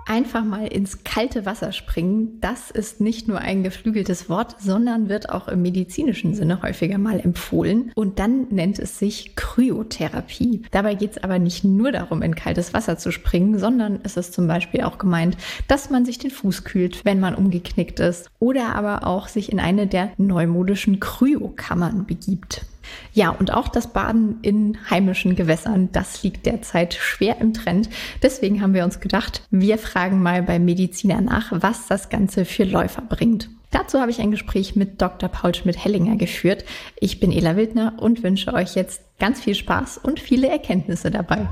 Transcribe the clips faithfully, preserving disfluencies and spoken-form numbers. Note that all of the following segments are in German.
Einfach mal ins kalte Wasser springen, das ist nicht nur ein geflügeltes Wort, sondern wird auch im medizinischen Sinne häufiger mal empfohlen. Und dann nennt es sich Kryotherapie. Dabei geht es aber nicht nur darum, in kaltes Wasser zu springen, sondern es ist zum Beispiel auch gemeint, dass man sich den Fuß kühlt, wenn man umgeknickt ist. Oder aber auch sich in eine der neumodischen Kryokammern begibt. Ja, und auch das Baden in heimischen Gewässern, das liegt derzeit schwer im Trend. Deswegen haben wir uns gedacht, wir fragen mal beim Mediziner nach, was das Ganze für Läufer bringt. Dazu habe ich ein Gespräch mit Doktor Paul Schmidt-Hellinger geführt. Ich bin Ela Wildner und wünsche euch jetzt ganz viel Spaß und viele Erkenntnisse dabei.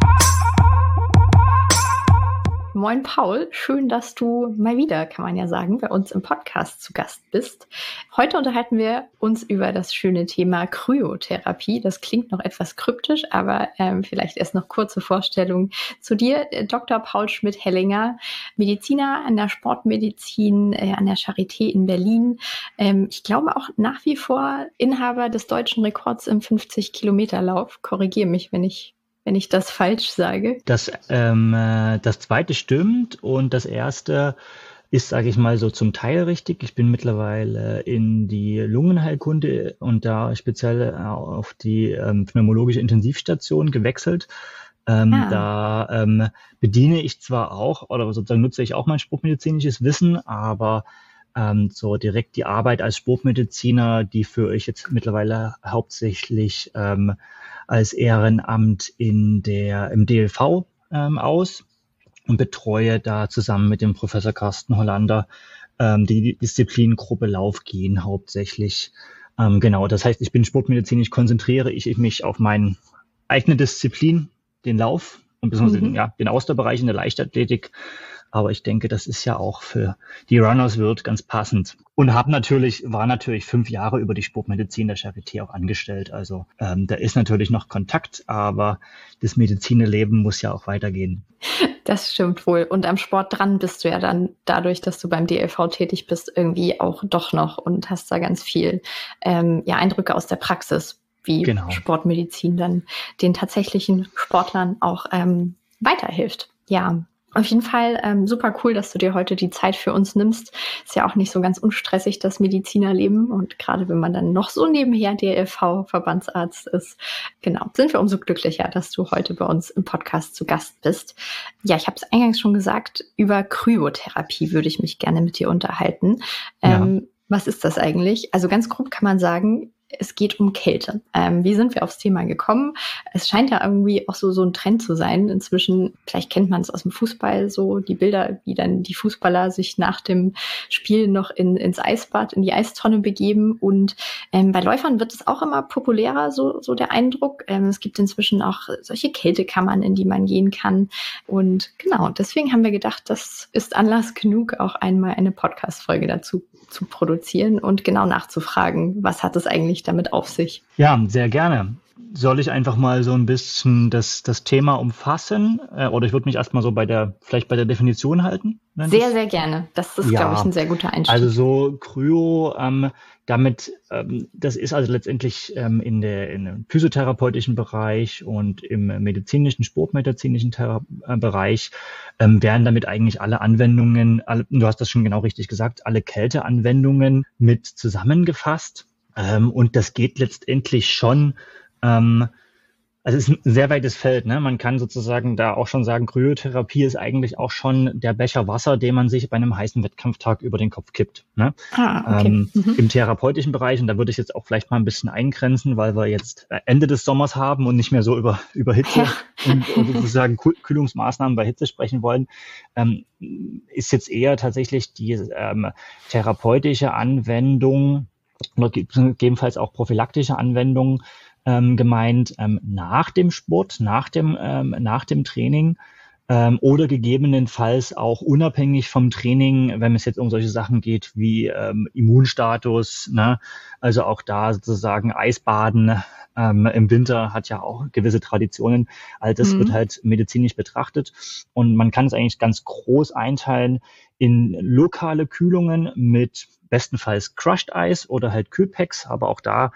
Moin Paul, schön, dass du mal wieder, kann man ja sagen, bei uns im Podcast zu Gast bist. Heute unterhalten wir uns über das schöne Thema Kryotherapie. Das klingt noch etwas kryptisch, aber ähm, vielleicht erst noch kurze Vorstellung zu dir. Doktor Paul Schmidt-Hellinger, Mediziner an der Sportmedizin äh, an der Charité in Berlin. Ähm, ich glaube auch nach wie vor Inhaber des deutschen Rekords im fünfzig-Kilometer-Lauf. Korrigiere mich, wenn ich wenn ich das falsch sage. Das, ähm, das zweite stimmt und das erste ist, sage ich mal, so zum Teil richtig. Ich bin mittlerweile in die Lungenheilkunde und da speziell auf die ähm, pneumologische Intensivstation gewechselt. Ähm, ah. Da ähm, bediene ich zwar auch oder sozusagen nutze ich auch mein sportmedizinisches Wissen, aber ähm, so direkt die Arbeit als Sportmediziner, die führe ich jetzt mittlerweile hauptsächlich ähm, als Ehrenamt in der, im D L V ähm, aus und betreue da zusammen mit dem Professor Carsten Hollander ähm, die Disziplingruppe Laufgehen hauptsächlich. Ähm, genau, das heißt, ich bin sportmedizinisch, konzentriere ich mich auf meine eigene Disziplin, den Lauf und beziehungsweise mhm. ja, den Ausdauerbereich in der Leichtathletik. Aber ich denke, das ist ja auch für die Runners World ganz passend. Und habe natürlich, war natürlich fünf Jahre über die Sportmedizin der Charité auch angestellt. Also ähm, da ist natürlich noch Kontakt, aber das Medizinerleben muss ja auch weitergehen. Das stimmt wohl. Und am Sport dran bist du ja dann dadurch, dass du beim D L V tätig bist, irgendwie auch doch noch und hast da ganz viel ähm, ja, Eindrücke aus der Praxis, wie genau. Sportmedizin dann den tatsächlichen Sportlern auch ähm, weiterhilft. Ja. Auf jeden Fall ähm, super cool, dass du dir heute die Zeit für uns nimmst. Ist ja auch nicht so ganz unstressig, das Medizinerleben. Und gerade wenn man dann noch so nebenher D L V-Verbandsarzt ist, genau, sind wir umso glücklicher, dass du heute bei uns im Podcast zu Gast bist. Ja, ich habe es eingangs schon gesagt, über Kryotherapie würde ich mich gerne mit dir unterhalten. Ähm, ja. Was ist das eigentlich? Also ganz grob kann man sagen, es geht um Kälte. Ähm, wie sind wir aufs Thema gekommen? Es scheint ja irgendwie auch so, so ein Trend zu sein. Inzwischen, vielleicht kennt man es aus dem Fußball, so die Bilder, wie dann die Fußballer sich nach dem Spiel noch in, ins Eisbad, in die Eistonne begeben. Und ähm, bei Läufern wird es auch immer populärer, so, so der Eindruck. Ähm, es gibt inzwischen auch solche Kältekammern, in die man gehen kann. Und genau, deswegen haben wir gedacht, das ist Anlass genug, auch einmal eine Podcast-Folge dazu zu produzieren und genau nachzufragen, was hat es eigentlich damit auf sich? Ja, sehr gerne. Soll ich einfach mal so ein bisschen das, das Thema umfassen? Äh, oder ich würde mich erstmal so bei der, vielleicht bei der Definition halten? Sehr, sehr gerne. Das ist, ja, glaube ich, ein sehr guter Einstieg. Also so Kryo, ähm, damit, ähm, das ist also letztendlich ähm, in der, in dem physiotherapeutischen Bereich und im medizinischen, sportmedizinischen Thera- äh, Bereich ähm, werden damit eigentlich alle Anwendungen, alle, du hast das schon genau richtig gesagt, alle Kälteanwendungen mit zusammengefasst. Ähm, und das geht letztendlich schon, ähm, also es ist ein sehr weites Feld, ne? Man kann sozusagen da auch schon sagen, Kryotherapie ist eigentlich auch schon der Becher Wasser, den man sich bei einem heißen Wettkampftag über den Kopf kippt, ne? Ah, okay. ähm, mhm. Im therapeutischen Bereich, und da würde ich jetzt auch vielleicht mal ein bisschen eingrenzen, weil wir jetzt Ende des Sommers haben und nicht mehr so über, über Hitze Ja. und, und sozusagen Kühlungsmaßnahmen bei Hitze sprechen wollen, ähm, ist jetzt eher tatsächlich die ähm, therapeutische Anwendung oder gegebenenfalls auch prophylaktische Anwendung ähm, gemeint ähm, nach dem Sport, nach dem, ähm, nach dem Training ähm, oder gegebenenfalls auch unabhängig vom Training, wenn es jetzt um solche Sachen geht wie ähm, Immunstatus, ne? Also auch da sozusagen Eisbaden ähm, im Winter hat ja auch gewisse Traditionen. All das mhm. wird halt medizinisch betrachtet und man kann es eigentlich ganz groß einteilen in lokale Kühlungen mit bestenfalls Crushed Eis oder halt Kühlpacks, aber auch da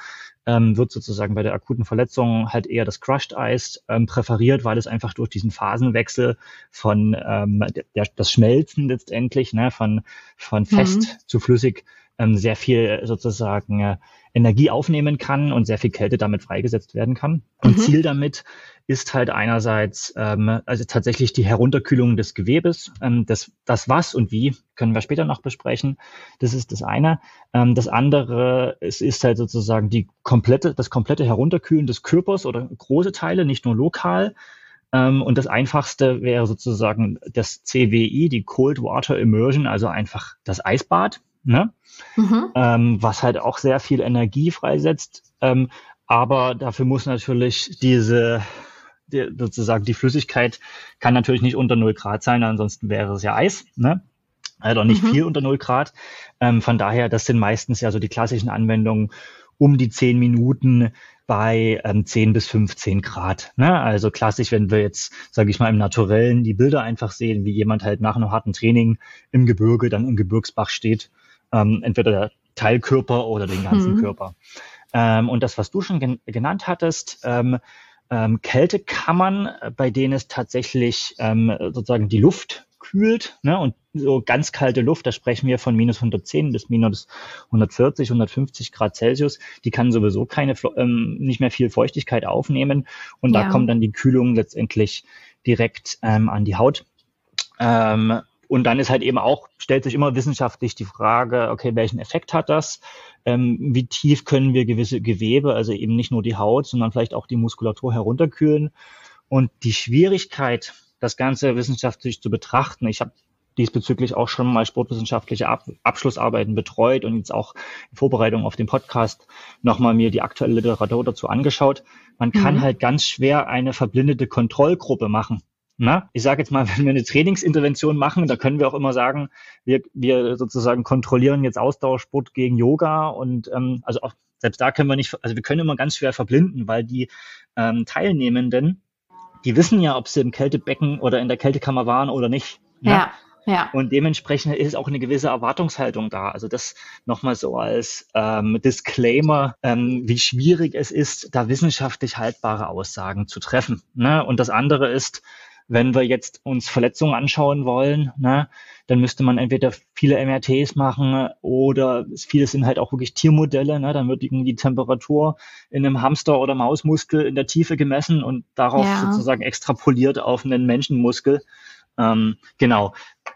ähm, wird sozusagen bei der akuten Verletzung halt eher das Crushed Ice ähm, präferiert, weil es einfach durch diesen Phasenwechsel von ähm, der, das Schmelzen letztendlich, ne, von, von fest mhm. zu flüssig ähm, sehr viel sozusagen äh, Energie aufnehmen kann und sehr viel Kälte damit freigesetzt werden kann. Und mhm. Ziel damit ist halt einerseits ähm, also tatsächlich die Herunterkühlung des Gewebes. Ähm, das, das was und wie können wir später noch besprechen. Das ist das eine. Ähm, das andere, es ist halt sozusagen die komplette, das komplette Herunterkühlen des Körpers oder große Teile, nicht nur lokal. Ähm, und das einfachste wäre sozusagen das C W I, die Cold Water Immersion, also einfach das Eisbad, ne? Mhm. Ähm, was halt auch sehr viel Energie freisetzt. Ähm, aber dafür muss natürlich diese Die, sozusagen die Flüssigkeit kann natürlich nicht unter null Grad sein, ansonsten wäre es ja Eis, ne? Also nicht mhm. viel unter null Grad. Ähm, von daher, das sind meistens ja so die klassischen Anwendungen um die zehn Minuten bei ähm, zehn bis fünfzehn Grad. Ne? Also klassisch, wenn wir jetzt, sage ich mal, im Naturellen die Bilder einfach sehen, wie jemand halt nach einem harten Training im Gebirge, dann im Gebirgsbach steht, ähm, entweder der Teilkörper oder den ganzen mhm. Körper. Ähm, und das, was du schon gen- genannt hattest, ähm, Ähm, Kältekammern, bei denen es tatsächlich ähm, sozusagen die Luft kühlt, ne? Und so ganz kalte Luft, da sprechen wir von minus hundertzehn bis minus hundertvierzig, hundertfünfzig Grad Celsius, die kann sowieso keine ähm, nicht mehr viel Feuchtigkeit aufnehmen und ja. Da kommt dann die Kühlung letztendlich direkt ähm, an die Haut. Ähm, und dann ist halt eben auch, stellt sich immer wissenschaftlich die Frage, okay, welchen Effekt hat das? Ähm, wie tief können wir gewisse Gewebe, also eben nicht nur die Haut, sondern vielleicht auch die Muskulatur herunterkühlen? Und die Schwierigkeit, das Ganze wissenschaftlich zu betrachten, ich habe diesbezüglich auch schon mal sportwissenschaftliche Ab- Abschlussarbeiten betreut und jetzt auch in Vorbereitung auf den Podcast nochmal mir die aktuelle Literatur dazu angeschaut. Man kann mhm. halt ganz schwer eine verblindete Kontrollgruppe machen. Na, ich sage jetzt mal, wenn wir eine Trainingsintervention machen, da können wir auch immer sagen, wir, wir sozusagen kontrollieren jetzt Ausdauersport gegen Yoga und ähm, also auch selbst da können wir nicht, also wir können immer ganz schwer verblinden, weil die ähm, Teilnehmenden, die wissen ja, ob sie im Kältebecken oder in der Kältekammer waren oder nicht. Ne? Ja, ja. Und dementsprechend ist auch eine gewisse Erwartungshaltung da. Also das nochmal so als ähm, Disclaimer, ähm, wie schwierig es ist, da wissenschaftlich haltbare Aussagen zu treffen. Ne? Und das andere ist, wenn wir jetzt uns Verletzungen anschauen wollen, ne, dann müsste man entweder viele M R Ts machen oder viele sind halt auch wirklich Tiermodelle. Ne, dann wird die Temperatur in einem Hamster- oder Mausmuskel in der Tiefe gemessen und darauf ja. sozusagen extrapoliert auf einen Menschenmuskel. Ähm, genau.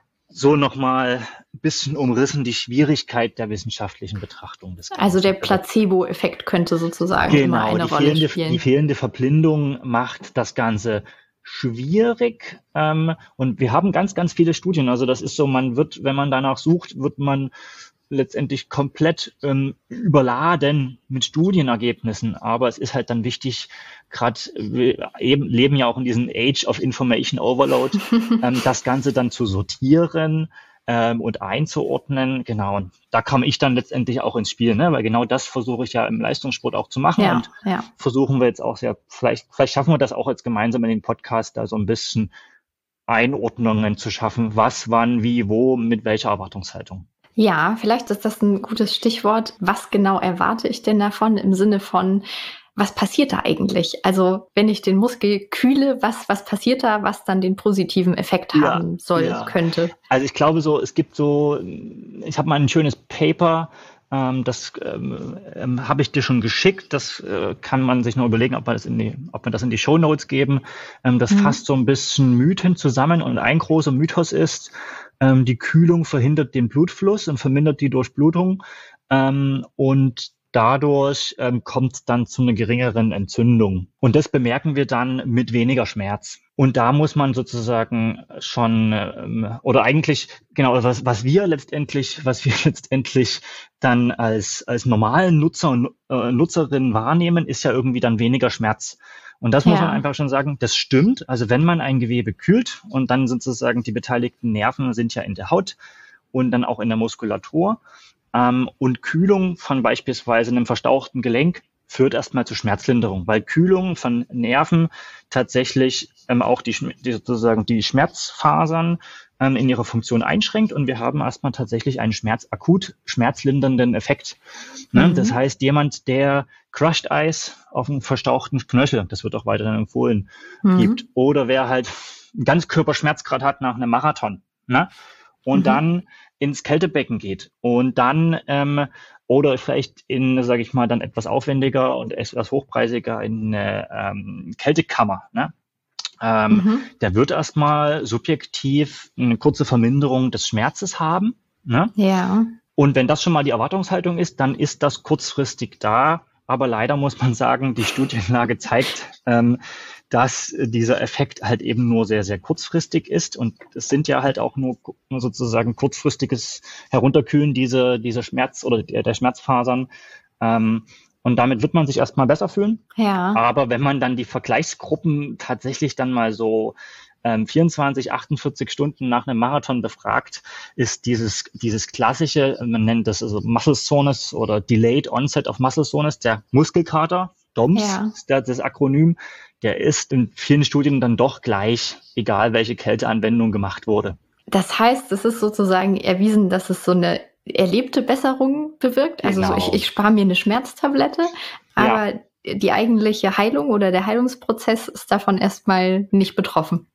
So nochmal ein bisschen umrissen die Schwierigkeit der wissenschaftlichen Betrachtung des Ganzen. Also der Placebo-Effekt könnte sozusagen genau, immer eine die Rolle fehlende, spielen. Die fehlende Verblindung macht das Ganze schwierig. Ähm, und wir haben ganz, ganz viele Studien. Also das ist so, man wird, wenn man danach sucht, wird man letztendlich komplett ähm, überladen mit Studienergebnissen. Aber es ist halt dann wichtig, gerade wir eben leben ja auch in diesem Age of Information Overload, ähm, das Ganze dann zu sortieren ähm, und einzuordnen. Genau, und da kam ich dann letztendlich auch ins Spiel, ne? Weil genau das versuche ich ja im Leistungssport auch zu machen. Ja, und ja. versuchen wir jetzt auch sehr, vielleicht, vielleicht schaffen wir das auch jetzt gemeinsam in den Podcast, da so ein bisschen Einordnungen zu schaffen, was, wann, wie, wo, mit welcher Erwartungshaltung. Ja, vielleicht ist das ein gutes Stichwort. Was genau erwarte ich denn davon im Sinne von, was passiert da eigentlich? Also wenn ich den Muskel kühle, was, was passiert da, was dann den positiven Effekt ja, haben soll, ja. könnte? Also ich glaube so, es gibt so, ich habe mal ein schönes Paper, ähm, das ähm, ähm, habe ich dir schon geschickt. Das äh, kann man sich noch überlegen, ob wir das in die, ob wir das in die Shownotes geben. Ähm, das mhm. fasst so ein bisschen Mythen zusammen und ein großer Mythos ist, ähm, die Kühlung verhindert den Blutfluss und vermindert die Durchblutung ähm, und dadurch ähm, kommt dann zu einer geringeren Entzündung. Und das bemerken wir dann mit weniger Schmerz. Und da muss man sozusagen schon, ähm, oder eigentlich, genau, was, was wir letztendlich, was wir letztendlich dann als, als normalen Nutzer und äh, Nutzerinnen wahrnehmen, ist ja irgendwie dann weniger Schmerz. Und das ja. muss man einfach schon sagen, das stimmt. Also wenn man ein Gewebe kühlt und dann sozusagen die beteiligten Nerven sind ja in der Haut und dann auch in der Muskulatur, ähm, und Kühlung von beispielsweise einem verstauchten Gelenk führt erstmal zu Schmerzlinderung, weil Kühlung von Nerven tatsächlich ähm, auch die, die sozusagen die Schmerzfasern ähm, in ihrer Funktion einschränkt und wir haben erstmal tatsächlich einen Schmerz, akut schmerzlindernden Effekt. Ne? Mhm. Das heißt, jemand, der Crushed Ice auf einen verstauchten Knöchel, das wird auch weiterhin empfohlen, mhm. gibt, oder wer halt einen Ganzkörperschmerzgrad hat nach einem Marathon, ne? Und mhm. dann ins Kältebecken geht und dann ähm, oder vielleicht in, sage ich mal, dann etwas aufwendiger und etwas hochpreisiger in eine ähm, Kältekammer, ne? Ähm, mhm. Der wird erstmal subjektiv eine kurze Verminderung des Schmerzes haben, ne? Ja. Und wenn das schon mal die Erwartungshaltung ist, dann ist das kurzfristig da. Aber leider muss man sagen, die Studienlage zeigt, ähm, dass dieser Effekt halt eben nur sehr, sehr kurzfristig ist. Und es sind ja halt auch nur, nur sozusagen kurzfristiges Herunterkühlen dieser, dieser Schmerz oder der, der Schmerzfasern. Ähm, und damit wird man sich erstmal besser fühlen. Ja. Aber wenn man dann die Vergleichsgruppen tatsächlich dann mal so ähm, vierundzwanzig, achtundvierzig Stunden nach einem Marathon befragt, ist dieses, dieses klassische, man nennt das also Muscle Soreness oder Delayed Onset of Muscle Soreness, der Muskelkater, D O M S, ja. ist das Akronym, der ist in vielen Studien dann doch gleich, egal welche Kälteanwendung gemacht wurde. Das heißt, es ist sozusagen erwiesen, dass es so eine erlebte Besserung bewirkt. Also genau. so ich, ich spare mir eine Schmerztablette, aber ja. die eigentliche Heilung oder der Heilungsprozess ist davon erstmal nicht betroffen.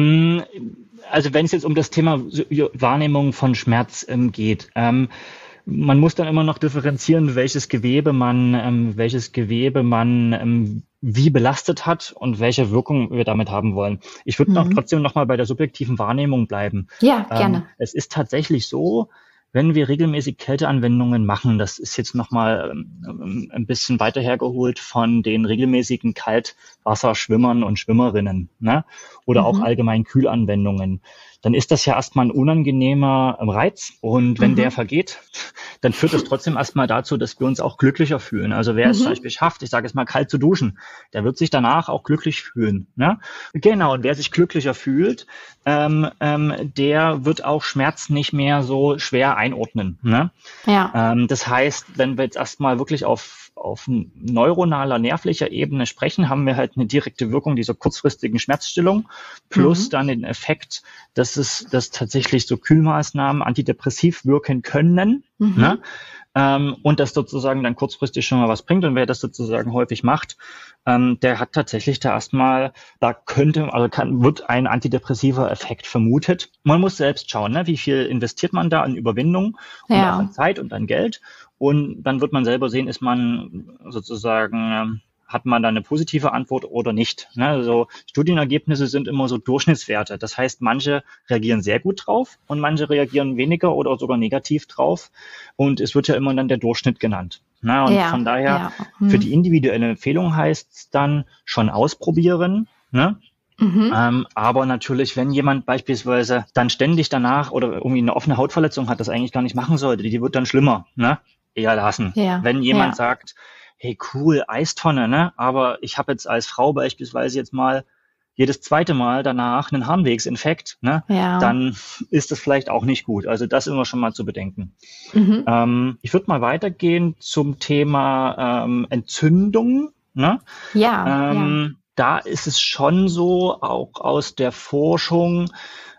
Also wenn es jetzt um das Thema Wahrnehmung von Schmerz ähm, geht, ähm, man muss dann immer noch differenzieren, welches Gewebe man, ähm, welches Gewebe man ähm, wie belastet hat und welche Wirkung wir damit haben wollen. Ich würde mhm. noch trotzdem noch mal bei der subjektiven Wahrnehmung bleiben. Ja, ähm, gerne. Es ist tatsächlich so, wenn wir regelmäßig Kälteanwendungen machen, das ist jetzt nochmal ähm, ein bisschen weiter hergeholt von den regelmäßigen Kaltwasserschwimmern und Schwimmerinnen, ne? Oder mhm. auch allgemein Kühlanwendungen, dann ist das ja erstmal ein unangenehmer Reiz. Und wenn mhm. der vergeht, dann führt das trotzdem erstmal dazu, dass wir uns auch glücklicher fühlen. Also wer mhm. es zum Beispiel schafft, ich sage jetzt mal kalt zu duschen, der wird sich danach auch glücklich fühlen. Ne? Genau, und wer sich glücklicher fühlt, ähm, ähm, der wird auch Schmerz nicht mehr so schwer einordnen. Ne? Ja. Ähm, das heißt, wenn wir jetzt erstmal wirklich auf auf neuronaler, nervlicher Ebene sprechen, haben wir halt eine direkte Wirkung dieser kurzfristigen Schmerzstillung plus mhm. dann den Effekt, dass es, dass tatsächlich so Kühlmaßnahmen antidepressiv wirken können, mhm. ne? ähm, und das sozusagen dann kurzfristig schon mal was bringt. Und wer das sozusagen häufig macht, ähm, der hat tatsächlich da erstmal, da könnte, also kann, wird ein antidepressiver Effekt vermutet. Man muss selbst schauen, ne? Wie viel investiert man da an Überwindung und ja. auch an Zeit und an Geld. Und dann wird man selber sehen, ist man sozusagen, hat man da eine positive Antwort oder nicht. Ne? Also Studienergebnisse sind immer so Durchschnittswerte. Das heißt, manche reagieren sehr gut drauf und manche reagieren weniger oder sogar negativ drauf. Und es wird ja immer dann der Durchschnitt genannt. Ne? Und ja, von daher, ja. hm. für die individuelle Empfehlung heißt es dann schon ausprobieren, ne? Mhm. Ähm, aber natürlich, wenn jemand beispielsweise dann ständig danach oder irgendwie eine offene Hautverletzung hat, das eigentlich gar nicht machen sollte, die, die wird dann schlimmer, ne? Eher lassen. Ja. Wenn jemand ja. sagt, hey cool, Eistonne, ne? Aber ich habe jetzt als Frau beispielsweise jetzt mal jedes zweite Mal danach einen Harnwegsinfekt, ne? Ja. Dann ist das vielleicht auch nicht gut. Also das immer schon mal zu bedenken. Mhm. Ähm, ich würde mal weitergehen zum Thema ähm, Entzündung, ne? Ja, ähm, ja. Da ist es schon so, auch aus der Forschung,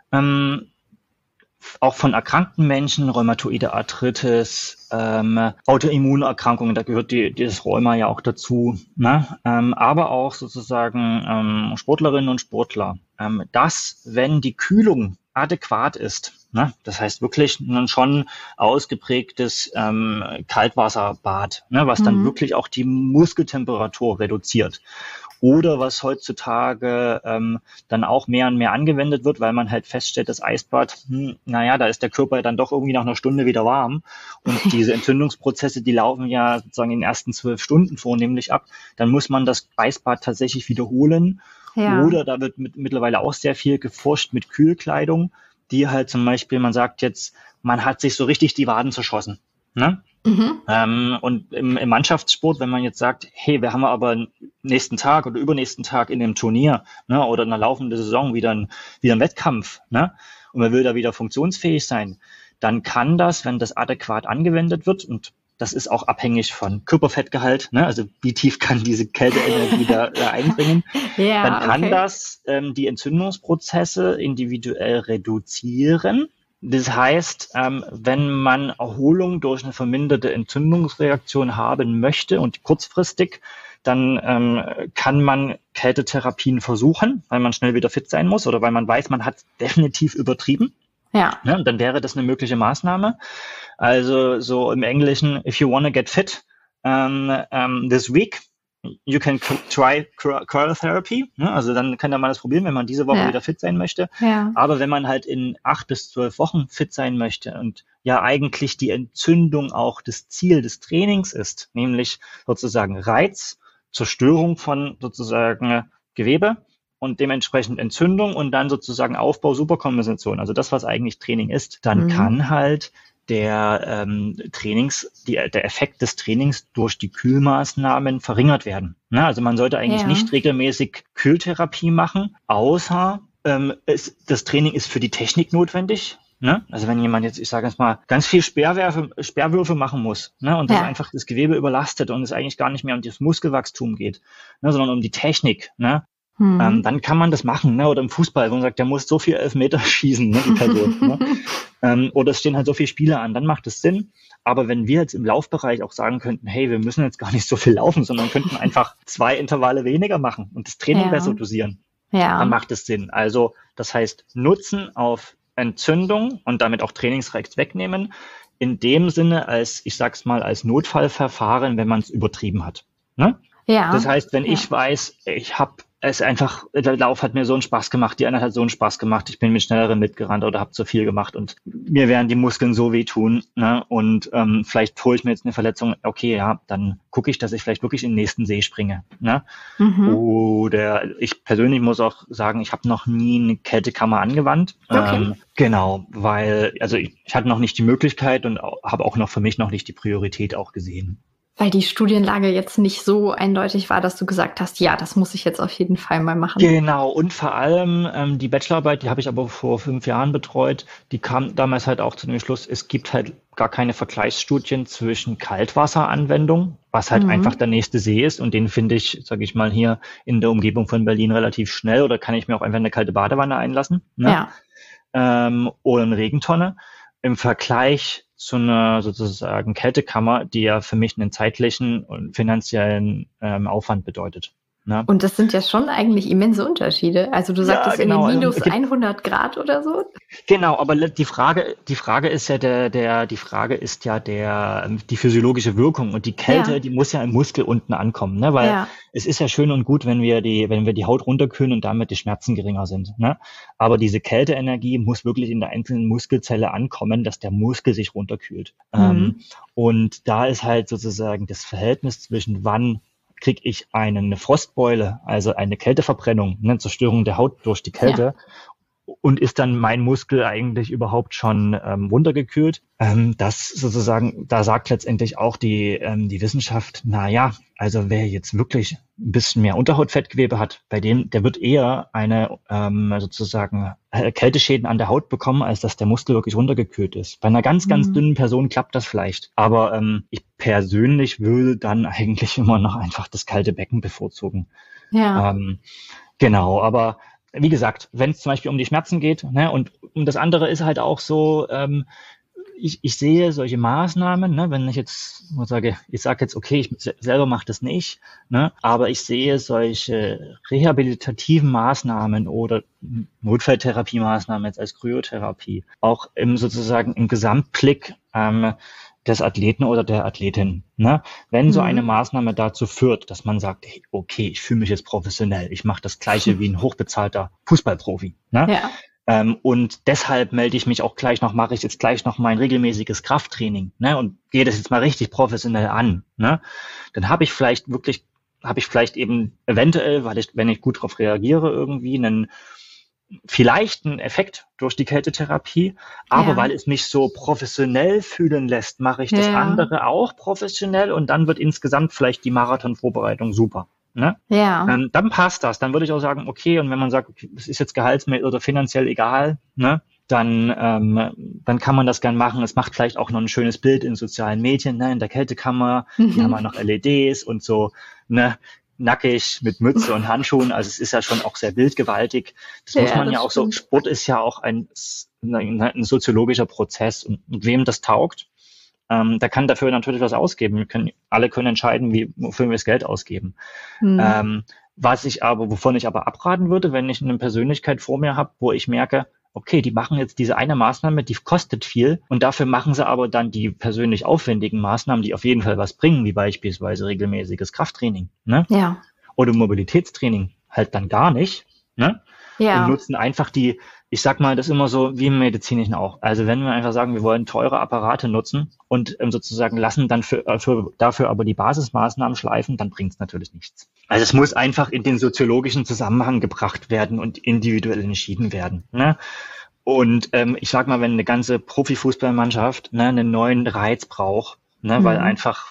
ähm, auch von erkrankten Menschen, Rheumatoide Arthritis, ähm, Autoimmunerkrankungen, da gehört die, dieses Rheuma ja auch dazu, ne? ähm, aber auch sozusagen ähm, Sportlerinnen und Sportler, ähm, dass, wenn die Kühlung adäquat ist, ne? Das heißt wirklich ein schon ausgeprägtes ähm, Kaltwasserbad, ne? Was dann mhm. wirklich auch die Muskeltemperatur reduziert. Oder was heutzutage ähm, dann auch mehr und mehr angewendet wird, weil man halt feststellt, das Eisbad, hm, naja, da ist der Körper dann doch irgendwie nach einer Stunde wieder warm. Und diese Entzündungsprozesse, die laufen ja sozusagen in den ersten zwölf Stunden vornehmlich ab. Dann muss man das Eisbad tatsächlich wiederholen. Ja. Oder da wird mit, mittlerweile auch sehr viel geforscht mit Kühlkleidung, die halt zum Beispiel, man sagt jetzt, man hat sich so richtig die Waden zerschossen. Ne? Mhm. Ähm, und im, im Mannschaftssport, wenn man jetzt sagt, hey, wir haben aber nächsten Tag oder übernächsten Tag in dem Turnier, ne, oder in einer laufenden Saison wieder ein, wieder ein Wettkampf, ne, und man will da wieder funktionsfähig sein, dann kann das, wenn das adäquat angewendet wird, und Das ist auch abhängig von Körperfettgehalt, ne? Also wie tief kann diese Kälteenergie da, da eindringen. Ja, dann kann okay. das ähm, die Entzündungsprozesse individuell reduzieren. Das heißt, ähm, wenn man Erholung durch eine verminderte Entzündungsreaktion haben möchte und kurzfristig, dann ähm, kann man Kältetherapien versuchen, weil man schnell wieder fit sein muss oder weil man weiß, man hat definitiv übertrieben. Ja. Ja, dann wäre das eine mögliche Maßnahme. Also so im Englischen, if you want to get fit um, um, this week, you can try cryotherapy. Ne? Also dann kann man das probieren, wenn man diese Woche ja. wieder fit sein möchte. Ja. Aber wenn man halt in acht bis zwölf Wochen fit sein möchte und ja eigentlich die Entzündung auch das Ziel des Trainings ist, nämlich sozusagen Reiz, Zerstörung von sozusagen Gewebe und dementsprechend Entzündung und dann sozusagen Aufbau, Superkompensation, also das, was eigentlich Training ist, dann mhm. kann halt der ähm, Trainings, die, der Effekt des Trainings durch die Kühlmaßnahmen verringert werden. Na, also man sollte eigentlich ja. nicht regelmäßig Kühltherapie machen, außer ähm, es, das Training ist für die Technik notwendig. Ne? Also wenn jemand jetzt, ich sage jetzt mal, ganz viel Speerwerfe, Speerwürfe machen muss, ne? Und das ja. einfach das Gewebe überlastet und es eigentlich gar nicht mehr um das Muskelwachstum geht, ne? Sondern um die Technik, ne? Hm. Ähm, dann kann man das machen, ne? Oder im Fußball, wo man sagt, der muss so viel Elfmeter schießen, ne? Die Person, ne? ähm, oder es stehen halt so viele Spiele an, dann macht es Sinn. Aber wenn wir jetzt im Laufbereich auch sagen könnten, hey, wir müssen jetzt gar nicht so viel laufen, sondern könnten einfach zwei Intervalle weniger machen und das Training ja. besser dosieren, ja. dann macht es Sinn. Also das heißt, Nutzen auf Entzündung und damit auch Trainingsreiz wegnehmen, in dem Sinne als, ich sag's mal, als Notfallverfahren, wenn man es übertrieben hat. Ne? Ja. Das heißt, wenn ja. ich weiß, ich habe es einfach, der Lauf hat mir so einen Spaß gemacht, die Einheit hat so einen Spaß gemacht, ich bin mit schnellerem mitgerannt oder habe zu viel gemacht und mir werden die Muskeln so wehtun, ne? Und ähm, vielleicht hole ich mir jetzt eine Verletzung, okay, ja, dann gucke ich, dass ich vielleicht wirklich in den nächsten See springe. Ne? Mhm. Oder ich persönlich muss auch sagen, ich habe noch nie eine Kältekammer angewandt. Okay. Ähm, genau, weil also ich, ich hatte noch nicht die Möglichkeit und habe auch noch für mich noch nicht die Priorität auch gesehen. Weil die Studienlage jetzt nicht so eindeutig war, dass du gesagt hast, ja, das muss ich jetzt auf jeden Fall mal machen. Genau, und vor allem ähm, die Bachelorarbeit, die habe ich aber vor fünf Jahren betreut, die kam damals halt auch zu dem Schluss, es gibt halt gar keine Vergleichsstudien zwischen Kaltwasseranwendung, was halt mhm. einfach der nächste See ist und den finde ich, sage ich mal, hier in der Umgebung von Berlin relativ schnell oder kann ich mir auch einfach eine kalte Badewanne einlassen, ne? Ja. Ähm, oder eine Regentonne. Im Vergleich zu einer sozusagen Kältekammer, die ja für mich einen zeitlichen und finanziellen ähm, Aufwand bedeutet. Ne? Und das sind ja schon eigentlich immense Unterschiede. Also du sagtest ja, genau. irgendwie minus hundert Grad oder so. Genau, aber die Frage, die Frage ist ja der, der, die Frage ist ja der, die physiologische Wirkung und die Kälte, ja. die muss ja im Muskel unten ankommen, ne? Weil ja. es ist ja schön und gut, wenn wir die, wenn wir die Haut runterkühlen und damit die Schmerzen geringer sind, ne? Aber diese Kälteenergie muss wirklich in der einzelnen Muskelzelle ankommen, dass der Muskel sich runterkühlt. Mhm. Ähm, und da ist halt sozusagen das Verhältnis zwischen wann kriege ich eine Frostbeule, also eine Kälteverbrennung, eine Zerstörung der Haut durch die Kälte. Ja. Und ist dann mein Muskel eigentlich überhaupt schon ähm, runtergekühlt? Ähm, das sozusagen, da sagt letztendlich auch die ähm, die Wissenschaft, na ja, also wer jetzt wirklich ein bisschen mehr Unterhautfettgewebe hat, bei dem, der wird eher eine ähm, sozusagen äh, Kälteschäden an der Haut bekommen, als dass der Muskel wirklich runtergekühlt ist. Bei einer ganz, ganz mhm. dünnen Person klappt das vielleicht. Aber ähm, ich persönlich würde dann eigentlich immer noch einfach das kalte Becken bevorzugen. Ja. Ähm, genau, aber wie gesagt, wenn es zum Beispiel um die Schmerzen geht, ne, und, und das andere ist halt auch so, ähm, ich, ich sehe solche Maßnahmen, ne, wenn ich jetzt mal sage, ich sage jetzt, okay, ich selber mache das nicht, ne, aber ich sehe solche rehabilitativen Maßnahmen oder Notfalltherapiemaßnahmen jetzt als Kryotherapie auch im sozusagen im Gesamtblick ähm, des Athleten oder der Athletin. Ne? Wenn so eine Maßnahme dazu führt, dass man sagt, hey, okay, ich fühle mich jetzt professionell, ich mache das Gleiche wie ein hochbezahlter Fußballprofi. Ne? Ja. Ähm, und deshalb melde ich mich auch gleich noch, mache ich jetzt gleich noch mein regelmäßiges Krafttraining, ne? Und gehe das jetzt mal richtig professionell an. Ne? Dann habe ich vielleicht wirklich, habe ich vielleicht eben eventuell, weil ich, wenn ich gut darauf reagiere, irgendwie einen vielleicht einen Effekt durch die Kältetherapie, aber ja. weil es mich so professionell fühlen lässt, mache ich das ja. andere auch professionell und dann wird insgesamt vielleicht die Marathonvorbereitung super. Ne? Ja. Ähm, dann passt das. Dann würde ich auch sagen, okay, und wenn man sagt, okay, das ist jetzt gehaltsmäßig oder finanziell egal, ne? dann, ähm, dann kann man das gern machen. Es macht vielleicht auch noch ein schönes Bild in sozialen Medien, ne, in der Kältekammer. Mhm. Die haben ja noch L E Ds und so, ne, nackig mit Mütze und Handschuhen. Also es ist ja schon auch sehr bildgewaltig. Das ja, muss man ja auch stimmt. so, Sport ist ja auch ein, ein, ein soziologischer Prozess. Und, und wem das taugt, ähm, der kann dafür natürlich was ausgeben. Wir können, alle können entscheiden, wie, wofür wir das Geld ausgeben. Mhm. Ähm, was ich aber, wovon ich aber abraten würde, wenn ich eine Persönlichkeit vor mir habe, wo ich merke, okay, die machen jetzt diese eine Maßnahme, die kostet viel und dafür machen sie aber dann die persönlich aufwendigen Maßnahmen, die auf jeden Fall was bringen, wie beispielsweise regelmäßiges Krafttraining, ne? Ja. Oder Mobilitätstraining halt dann gar nicht, ne? Ja. Und nutzen einfach die, ich sag mal, das ist immer so wie im Medizinischen auch. Also wenn wir einfach sagen, wir wollen teure Apparate nutzen und ähm, sozusagen lassen dann für, äh, für, dafür aber die Basismaßnahmen schleifen, dann bringt es natürlich nichts. Also es muss einfach in den soziologischen Zusammenhang gebracht werden und individuell entschieden werden, ne? Und ähm, ich sag mal, wenn eine ganze Profifußballmannschaft, ne, einen neuen Reiz braucht, ne, mhm. weil einfach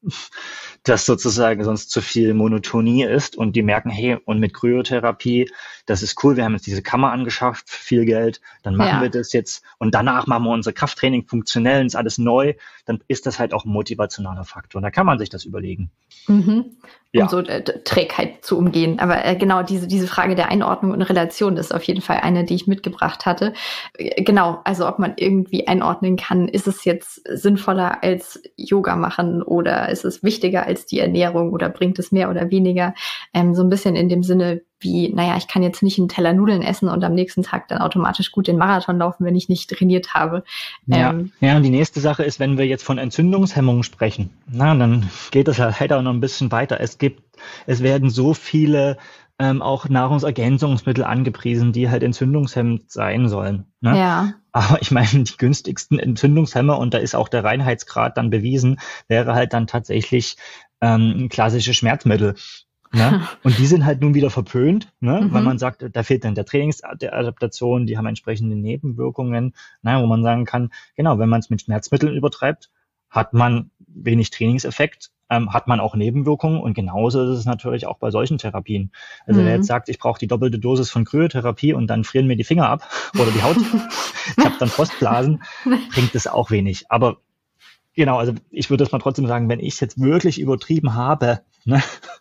das sozusagen sonst zu viel Monotonie ist und die merken, hey, und mit Kryotherapie, das ist cool, wir haben jetzt diese Kammer angeschafft, viel Geld, dann machen ja. wir das jetzt und danach machen wir unser Krafttraining funktionell, ist alles neu, dann ist das halt auch ein motivationaler Faktor und da kann man sich das überlegen. Mhm. Ja. Um so äh, Trägheit zu umgehen. Aber äh, genau, diese, diese Frage der Einordnung und Relation ist auf jeden Fall eine, die ich mitgebracht hatte. Äh, genau, also ob man irgendwie einordnen kann, ist es jetzt sinnvoller als Yoga machen oder ist es wichtiger als die Ernährung oder bringt es mehr oder weniger? Ähm, so ein bisschen in dem Sinne wie, naja, ich kann jetzt nicht einen Teller Nudeln essen und am nächsten Tag dann automatisch gut den Marathon laufen, wenn ich nicht trainiert habe. Ähm, ja, ja, und die nächste Sache ist, wenn wir jetzt von Entzündungshemmungen sprechen, na, dann geht es halt leider noch ein bisschen weiter. Es gibt, es werden so viele ähm, auch Nahrungsergänzungsmittel angepriesen, die halt entzündungshemmend sein sollen. Ne? Ja. Aber ich meine, die günstigsten Entzündungshemmer, und da ist auch der Reinheitsgrad dann bewiesen, wäre halt dann tatsächlich ähm, ein klassisches Schmerzmittel. Ne? Und die sind halt nun wieder verpönt, ne? Mhm. Weil man sagt, da fehlt dann der Trainingsadaptation, die haben entsprechende Nebenwirkungen, ne? Wo man sagen kann, genau, wenn man es mit Schmerzmitteln übertreibt, hat man wenig Trainingseffekt, ähm, hat man auch Nebenwirkungen und genauso ist es natürlich auch bei solchen Therapien. Also mhm. wer jetzt sagt, ich brauche die doppelte Dosis von Kryotherapie und dann frieren mir die Finger ab oder die Haut, ich habe dann Frostblasen, bringt es auch wenig. Aber genau, also ich würde das mal trotzdem sagen, wenn ich es jetzt wirklich übertrieben habe, ne,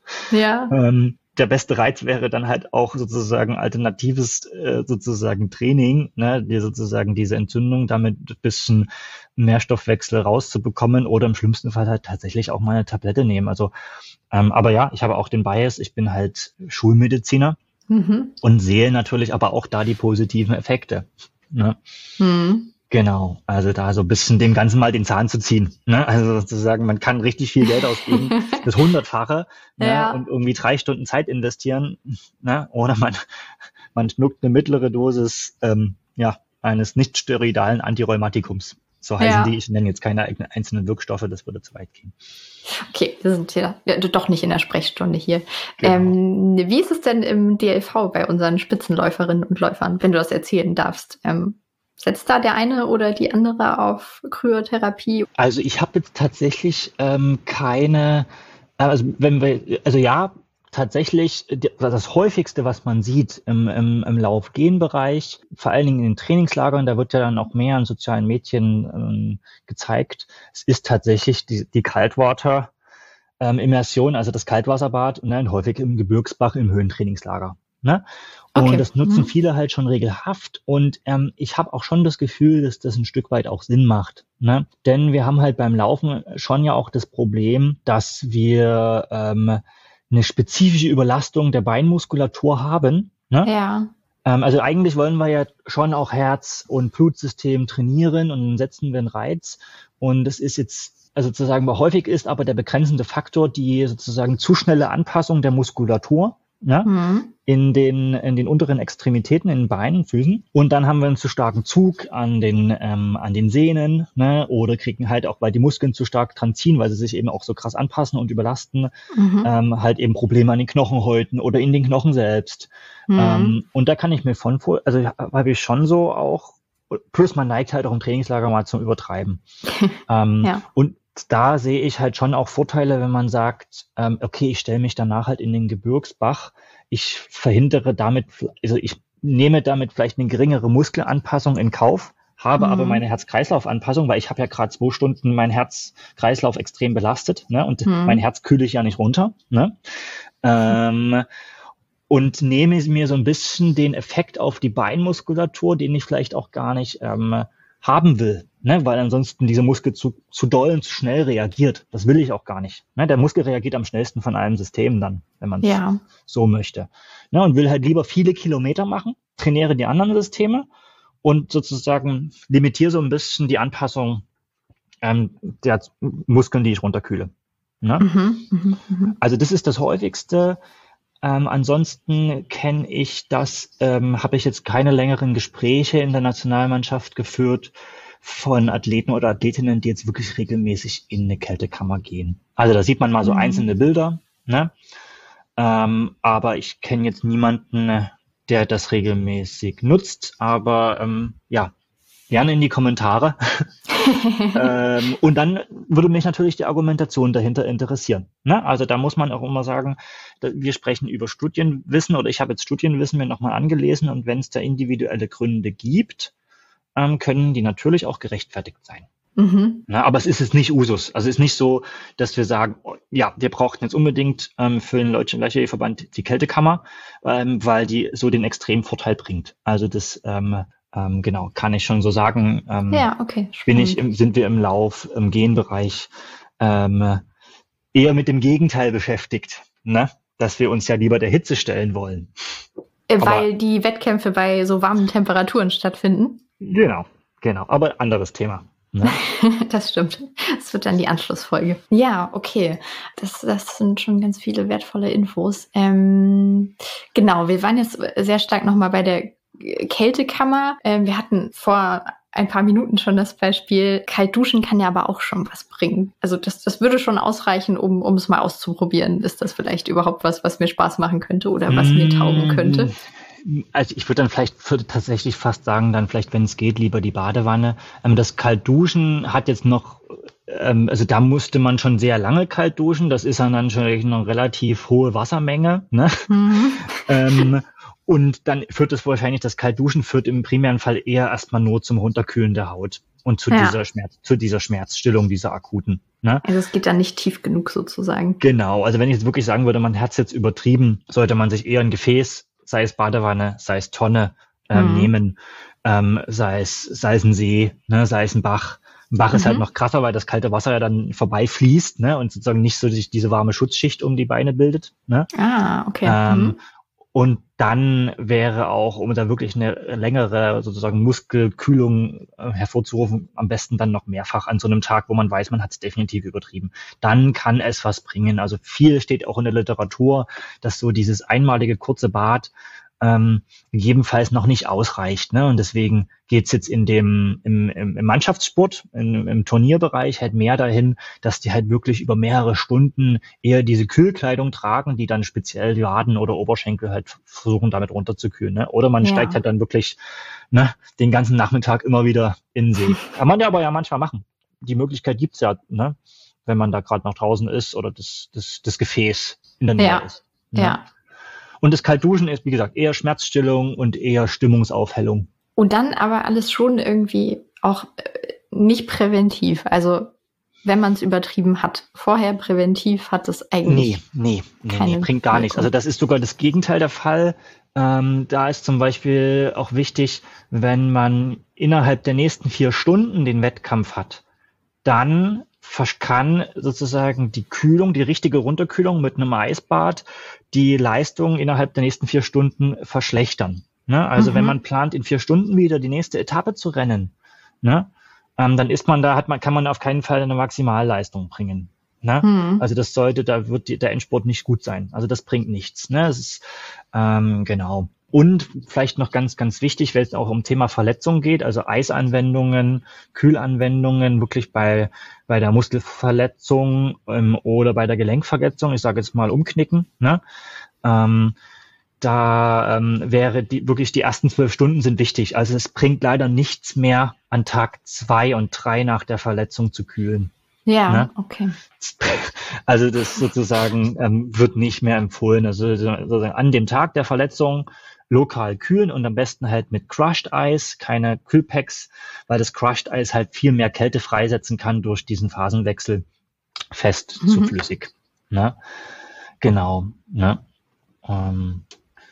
ja. ähm, der beste Reiz wäre dann halt auch sozusagen alternatives äh, sozusagen Training, ne, die sozusagen diese Entzündung damit ein bisschen Nährstoffwechsel rauszubekommen oder im schlimmsten Fall halt tatsächlich auch mal eine Tablette nehmen. Also, ähm, aber ja, ich habe auch den Bias, ich bin halt Schulmediziner mhm. und sehe natürlich aber auch da die positiven Effekte. Ne? Mhm. Genau, also da so ein bisschen dem Ganzen mal den Zahn zu ziehen. Ne? Also sozusagen, man kann richtig viel Geld ausgeben, das Hundertfache, ja. ne? Und irgendwie drei Stunden Zeit investieren, ne? Oder man, man schnuckt eine mittlere Dosis ähm, ja, eines nicht steroidalen Antirheumatikums. So heißen ja. die, ich nenne jetzt keine einzelnen Wirkstoffe, das würde zu weit gehen. Okay, wir sind ja doch nicht in der Sprechstunde hier. Genau. Ähm, wie ist es denn im D L V bei unseren Spitzenläuferinnen und Läufern, wenn du das erzählen darfst? Ähm, Setzt da der eine oder die andere auf Kryotherapie? Also ich habe jetzt tatsächlich ähm, keine, also wenn wir, also ja, tatsächlich das häufigste, was man sieht im, im, im Lauf-Gehen-Bereich, vor allen Dingen in den Trainingslagern, da wird ja dann auch mehr an sozialen Medien ähm, gezeigt, es ist tatsächlich die, die Kaltwater-Immersion, ähm, also das Kaltwasserbad, ne, häufig im Gebirgsbach im Höhentrainingslager. Ne? Und okay. das nutzen mhm. viele halt schon regelhaft und ähm, ich habe auch schon das Gefühl, dass das ein Stück weit auch Sinn macht. Ne? Denn wir haben halt beim Laufen schon ja auch das Problem, dass wir ähm, eine spezifische Überlastung der Beinmuskulatur haben. Ne? Ja. Ähm, also eigentlich wollen wir ja schon auch Herz- und Blutsystem trainieren und dann setzen wir einen Reiz und das ist jetzt also sozusagen häufig ist aber der begrenzende Faktor die sozusagen zu schnelle Anpassung der Muskulatur. Ne? Mhm. in den in den unteren Extremitäten, in den Beinen, Füßen. Und dann haben wir einen zu starken Zug an den ähm, an den Sehnen, ne? Oder kriegen halt auch, weil die Muskeln zu stark dran ziehen, weil sie sich eben auch so krass anpassen und überlasten, mhm. ähm, halt eben Probleme an den Knochenhäuten oder in den Knochen selbst. Mhm. Ähm, und da kann ich mir von vor, also habe ich schon so auch, plus man neigt halt auch im Trainingslager mal zum Übertreiben. ähm, ja. Und da sehe ich halt schon auch Vorteile, wenn man sagt, ähm, okay, ich stelle mich danach halt in den Gebirgsbach, ich verhindere damit, also ich nehme damit vielleicht eine geringere Muskelanpassung in Kauf, habe Mhm. aber meine Herz-Kreislauf-Anpassung, weil ich habe ja gerade zwei Stunden meinen Herz-Kreislauf extrem belastet, ne? Und Mhm. mein Herz kühle ich ja nicht runter, ne? Ähm, und nehme mir so ein bisschen den Effekt auf die Beinmuskulatur, den ich vielleicht auch gar nicht ähm, haben will, ne? Weil ansonsten diese Muskel zu, zu doll und zu schnell reagiert. Das will ich auch gar nicht. Ne? Der Muskel reagiert am schnellsten von allen Systemen dann, wenn man es Ja. so möchte. Ne? Und will halt lieber viele Kilometer machen, trainiere die anderen Systeme und sozusagen limitiere so ein bisschen die Anpassung ähm, der Muskeln, die ich runterkühle. Ne? Mhm. Mhm. Mhm. Also das ist das häufigste. Ähm, ansonsten kenne ich das, ähm, habe ich jetzt keine längeren Gespräche in der Nationalmannschaft geführt von Athleten oder Athletinnen, die jetzt wirklich regelmäßig in eine Kältekammer gehen. Also da sieht man mal so Mhm. einzelne Bilder, ne? Ähm, aber ich kenne jetzt niemanden, der das regelmäßig nutzt. Aber ähm, ja, gerne in die Kommentare. ähm, und dann würde mich natürlich die Argumentation dahinter interessieren. Ne? Also da muss man auch immer sagen, wir sprechen über Studienwissen oder ich habe jetzt Studienwissen mir nochmal angelesen und wenn es da individuelle Gründe gibt, ähm, können die natürlich auch gerechtfertigt sein. Mhm. Na, aber es ist jetzt nicht Usus. Also es ist nicht so, dass wir sagen, oh, ja, wir brauchen jetzt unbedingt ähm, für den Deutschen Leichtathletikverband die Kältekammer, ähm, weil die so den Extremvorteil bringt. Also das ähm, ähm, genau kann ich schon so sagen. Ähm, Ja, okay. bin Spannend. ich im, sind wir im Lauf, im Genbereich ähm, eher mit dem Gegenteil beschäftigt, ne? Dass wir uns ja lieber der Hitze stellen wollen. Äh, Weil Aber- die Wettkämpfe bei so warmen Temperaturen stattfinden. Genau, genau. Aber anderes Thema. Ne? Das stimmt. Das wird dann die Anschlussfolge. Ja, okay. Das, das sind schon ganz viele wertvolle Infos. Ähm, genau, wir waren jetzt sehr stark nochmal bei der Kältekammer. Ähm, wir hatten vor ein paar Minuten schon das Beispiel, kalt duschen kann ja aber auch schon was bringen. Also das, das würde schon ausreichen, um um es mal auszuprobieren. Ist das vielleicht überhaupt was, was mir Spaß machen könnte oder was mir taugen könnte? Also ich würde dann vielleicht würde tatsächlich fast sagen, dann vielleicht, wenn es geht, lieber die Badewanne. Ähm, das Kaltduschen hat jetzt noch, ähm, also da musste man schon sehr lange kalt duschen. Das ist dann, dann schon eine relativ hohe Wassermenge. Ne? Mhm. ähm, und dann führt es wahrscheinlich, das Kaltduschen führt im primären Fall eher erstmal nur zum Runterkühlen der Haut und zu Ja. dieser Schmerz, zu dieser Schmerzstillung, dieser akuten. Ne? Also es geht dann nicht tief genug sozusagen. Genau, also wenn ich jetzt wirklich sagen würde, man hat es jetzt übertrieben, sollte man sich eher ein Gefäß, sei es Badewanne, sei es Tonne, ähm, Mhm. nehmen, ähm, sei es, sei es ein See, ne, sei es ein Bach. Ein Bach ist Mhm. halt noch krasser, weil das kalte Wasser ja dann vorbeifließt, ne, und sozusagen nicht so sich diese warme Schutzschicht um die Beine bildet, ne. Ah, okay. Ähm, Mhm. Und dann wäre auch, um da wirklich eine längere sozusagen Muskelkühlung äh, hervorzurufen, am besten dann noch mehrfach an so einem Tag, wo man weiß, man hat es definitiv übertrieben. Dann kann es was bringen. Also viel steht auch in der Literatur, dass so dieses einmalige kurze Bad ähm, gegebenenfalls noch nicht ausreicht. Ne? Und deswegen geht's jetzt in dem im, im, im Mannschaftssport, im, im Turnierbereich halt mehr dahin, dass die halt wirklich über mehrere Stunden eher diese Kühlkleidung tragen, die dann speziell die Waden oder Oberschenkel halt versuchen, damit runterzukühlen. Ne? Oder man Ja. steigt halt dann wirklich ne, den ganzen Nachmittag immer wieder in den See. Kann man ja aber ja manchmal machen. Die Möglichkeit gibt's ja, ne? Wenn man da gerade noch draußen ist oder das, das, das Gefäß in der Nähe Ja. ist. Ne? Ja. Und das Kaltduschen ist, wie gesagt, eher Schmerzstillung und eher Stimmungsaufhellung. Und dann aber alles schon irgendwie auch äh, nicht präventiv. Also wenn man es übertrieben hat. Vorher präventiv hat es Nee, eigentlich. nee, nee, keine nee, bringt gar nichts. Wirkung. Also das ist sogar das Gegenteil der Fall. Ähm, da ist zum Beispiel auch wichtig, wenn man innerhalb der nächsten vier Stunden den Wettkampf hat, dann vers- kann sozusagen die Kühlung, die richtige Runterkühlung mit einem Eisbad die Leistung innerhalb der nächsten vier Stunden verschlechtern. Ne? Also Mhm. wenn man plant, in vier Stunden wieder die nächste Etappe zu rennen, ne? ähm, dann ist man da, hat man, kann man auf keinen Fall eine Maximalleistung bringen. Ne? Hm. Also das sollte, da wird die, der Endspurt nicht gut sein. Also das bringt nichts. Ne? Das ist ähm, genau. Und vielleicht noch ganz, ganz wichtig, wenn es auch um Thema Verletzung geht, also Eisanwendungen, Kühlanwendungen, wirklich bei bei der Muskelverletzung ähm, oder bei der Gelenkverletzung, ich sage jetzt mal umknicken, ne? ähm, da ähm, wäre die wirklich die ersten zwölf Stunden sind wichtig. Also es bringt leider nichts mehr an Tag zwei und drei nach der Verletzung zu kühlen. Ja, Ne? okay. Also das sozusagen ähm, wird nicht mehr empfohlen. Also sozusagen an dem Tag der Verletzung lokal kühlen und am besten halt mit Crushed Eis, keine Kühlpacks, weil das Crushed Eis halt viel mehr Kälte freisetzen kann durch diesen Phasenwechsel fest mhm. zu flüssig. Ne? Genau. Ne? Ähm,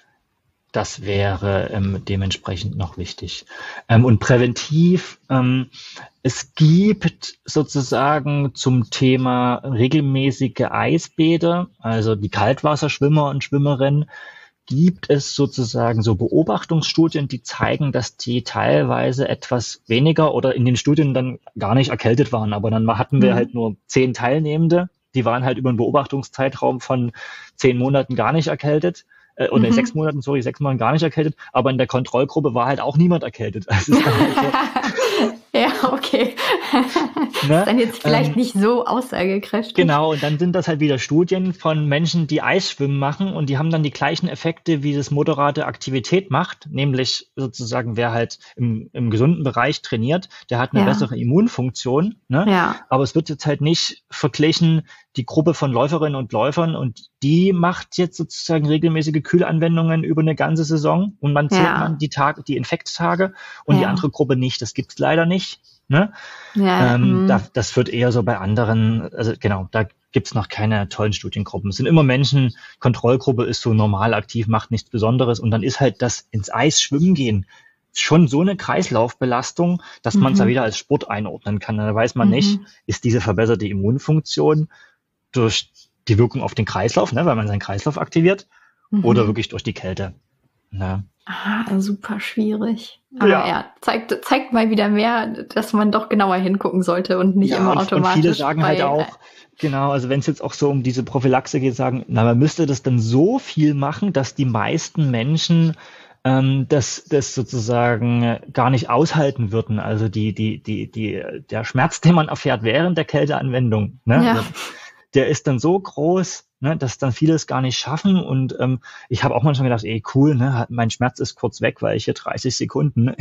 das wäre ähm, dementsprechend noch wichtig. Ähm, und präventiv, ähm, es gibt sozusagen zum Thema regelmäßige Eisbäder, also die Kaltwasserschwimmer und Schwimmerinnen, gibt es sozusagen so Beobachtungsstudien, die zeigen, dass die teilweise etwas weniger oder in den Studien dann gar nicht erkältet waren. Aber dann hatten wir mhm. halt nur zehn Teilnehmende, die waren halt über einen Beobachtungszeitraum von zehn Monaten gar nicht erkältet. Oder mhm. sechs Monaten, sorry, sechs Monaten gar nicht erkältet, aber in der Kontrollgruppe war halt auch niemand erkältet. Also es ist dann halt so, ja, okay. Ne? Ist dann jetzt vielleicht ähm, nicht so aussagekräftig. Genau, und dann sind das halt wieder Studien von Menschen, die Eisschwimmen machen und die haben dann die gleichen Effekte, wie das moderate Aktivität macht, nämlich sozusagen, wer halt im, im gesunden Bereich trainiert, der hat eine ja. bessere Immunfunktion. Ne? Ja. Aber es wird jetzt halt nicht verglichen, die Gruppe von Läuferinnen und Läufern und die macht jetzt sozusagen regelmäßige Kühlanwendungen über eine ganze Saison und man zählt ja. man die Tage, die Infekttage und ja. die andere Gruppe nicht. Das gibt's leider nicht. Ne? Ja, ähm, da, das wird eher so bei anderen, also genau, da gibt's noch keine tollen Studiengruppen. Es sind immer Menschen, Kontrollgruppe ist so normal aktiv, macht nichts Besonderes und dann ist halt das ins Eis schwimmen gehen schon so eine Kreislaufbelastung, dass mhm. man es ja wieder als Sport einordnen kann. Da weiß man mhm. nicht, ist diese verbesserte Immunfunktion durch die Wirkung auf den Kreislauf, ne, weil man seinen Kreislauf aktiviert, mhm. oder wirklich durch die Kälte. Ne? Ah, super schwierig. Aber ja, ja zeigt, zeigt mal wieder mehr, dass man doch genauer hingucken sollte und nicht ja, immer und, automatisch. Und viele sagen bei, halt auch, genau, also wenn es jetzt auch so um diese Prophylaxe geht, sagen, na, man müsste das dann so viel machen, dass die meisten Menschen ähm, das, das sozusagen gar nicht aushalten würden. Also die, die, die, die, der Schmerz, den man erfährt während der Kälteanwendung, ne? Ja. Der ist dann so groß, ne, dass dann viele es gar nicht schaffen. Und ähm, ich habe auch manchmal gedacht, ey, cool, ne, mein Schmerz ist kurz weg, weil ich hier dreißig Sekunden